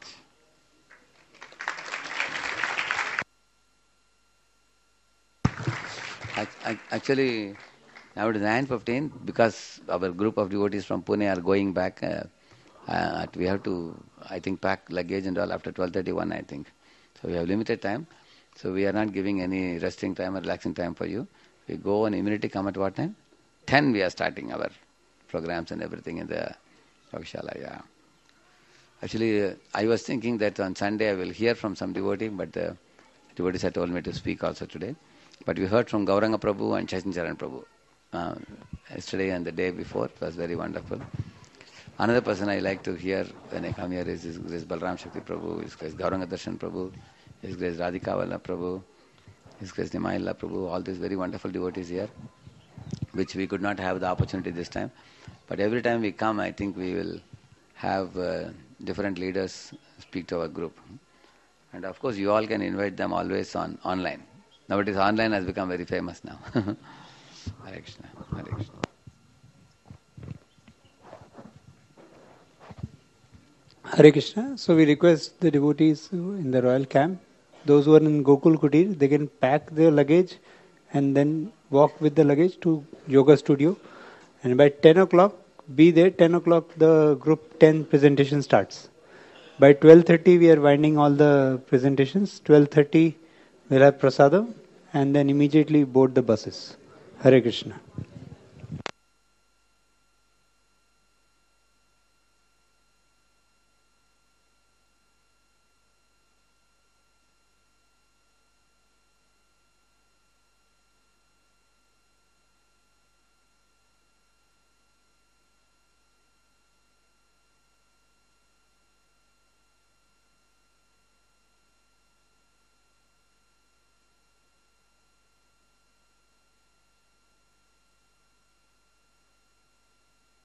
A: Actually, now it is 9:15 because our group of devotees from Pune are going back. We have to, I think, pack luggage and all after 12:31, I think. So we have limited time. So we are not giving any resting time or relaxing time for you. We go and immediately come at what time? 10 we are starting our programs and everything in the Yagashala. Yeah. Actually, I was thinking that on Sunday I will hear from some devotee, but the devotees had told me to speak also today. But we heard from Gauranga Prabhu and Chaitanya Charan Prabhu yesterday and the day before. It was very wonderful. Another person I like to hear when I come here is His Grace Balram Shakti Prabhu, His Grace Gauranga Darshan Prabhu, His Grace Radhika Valla Prabhu, His Grace Nimaila Prabhu, all these very wonderful devotees here, which we could not have the opportunity this time. But every time we come, I think we will have different leaders speak to our group. And of course, you all can invite them always online. Nowadays, online has become very famous now. Hare Krishna, Hare Krishna.
B: Hare Krishna. So we request the devotees in the royal camp, those who are in Gokul Kutir, they can pack their luggage and then walk with the luggage to yoga studio. And by 10 o'clock, be there. 10 o'clock, the group 10 presentation starts. By 12:30, we are winding all the presentations. 12:30, we'll have prasadam and then immediately board the buses. Hare Krishna.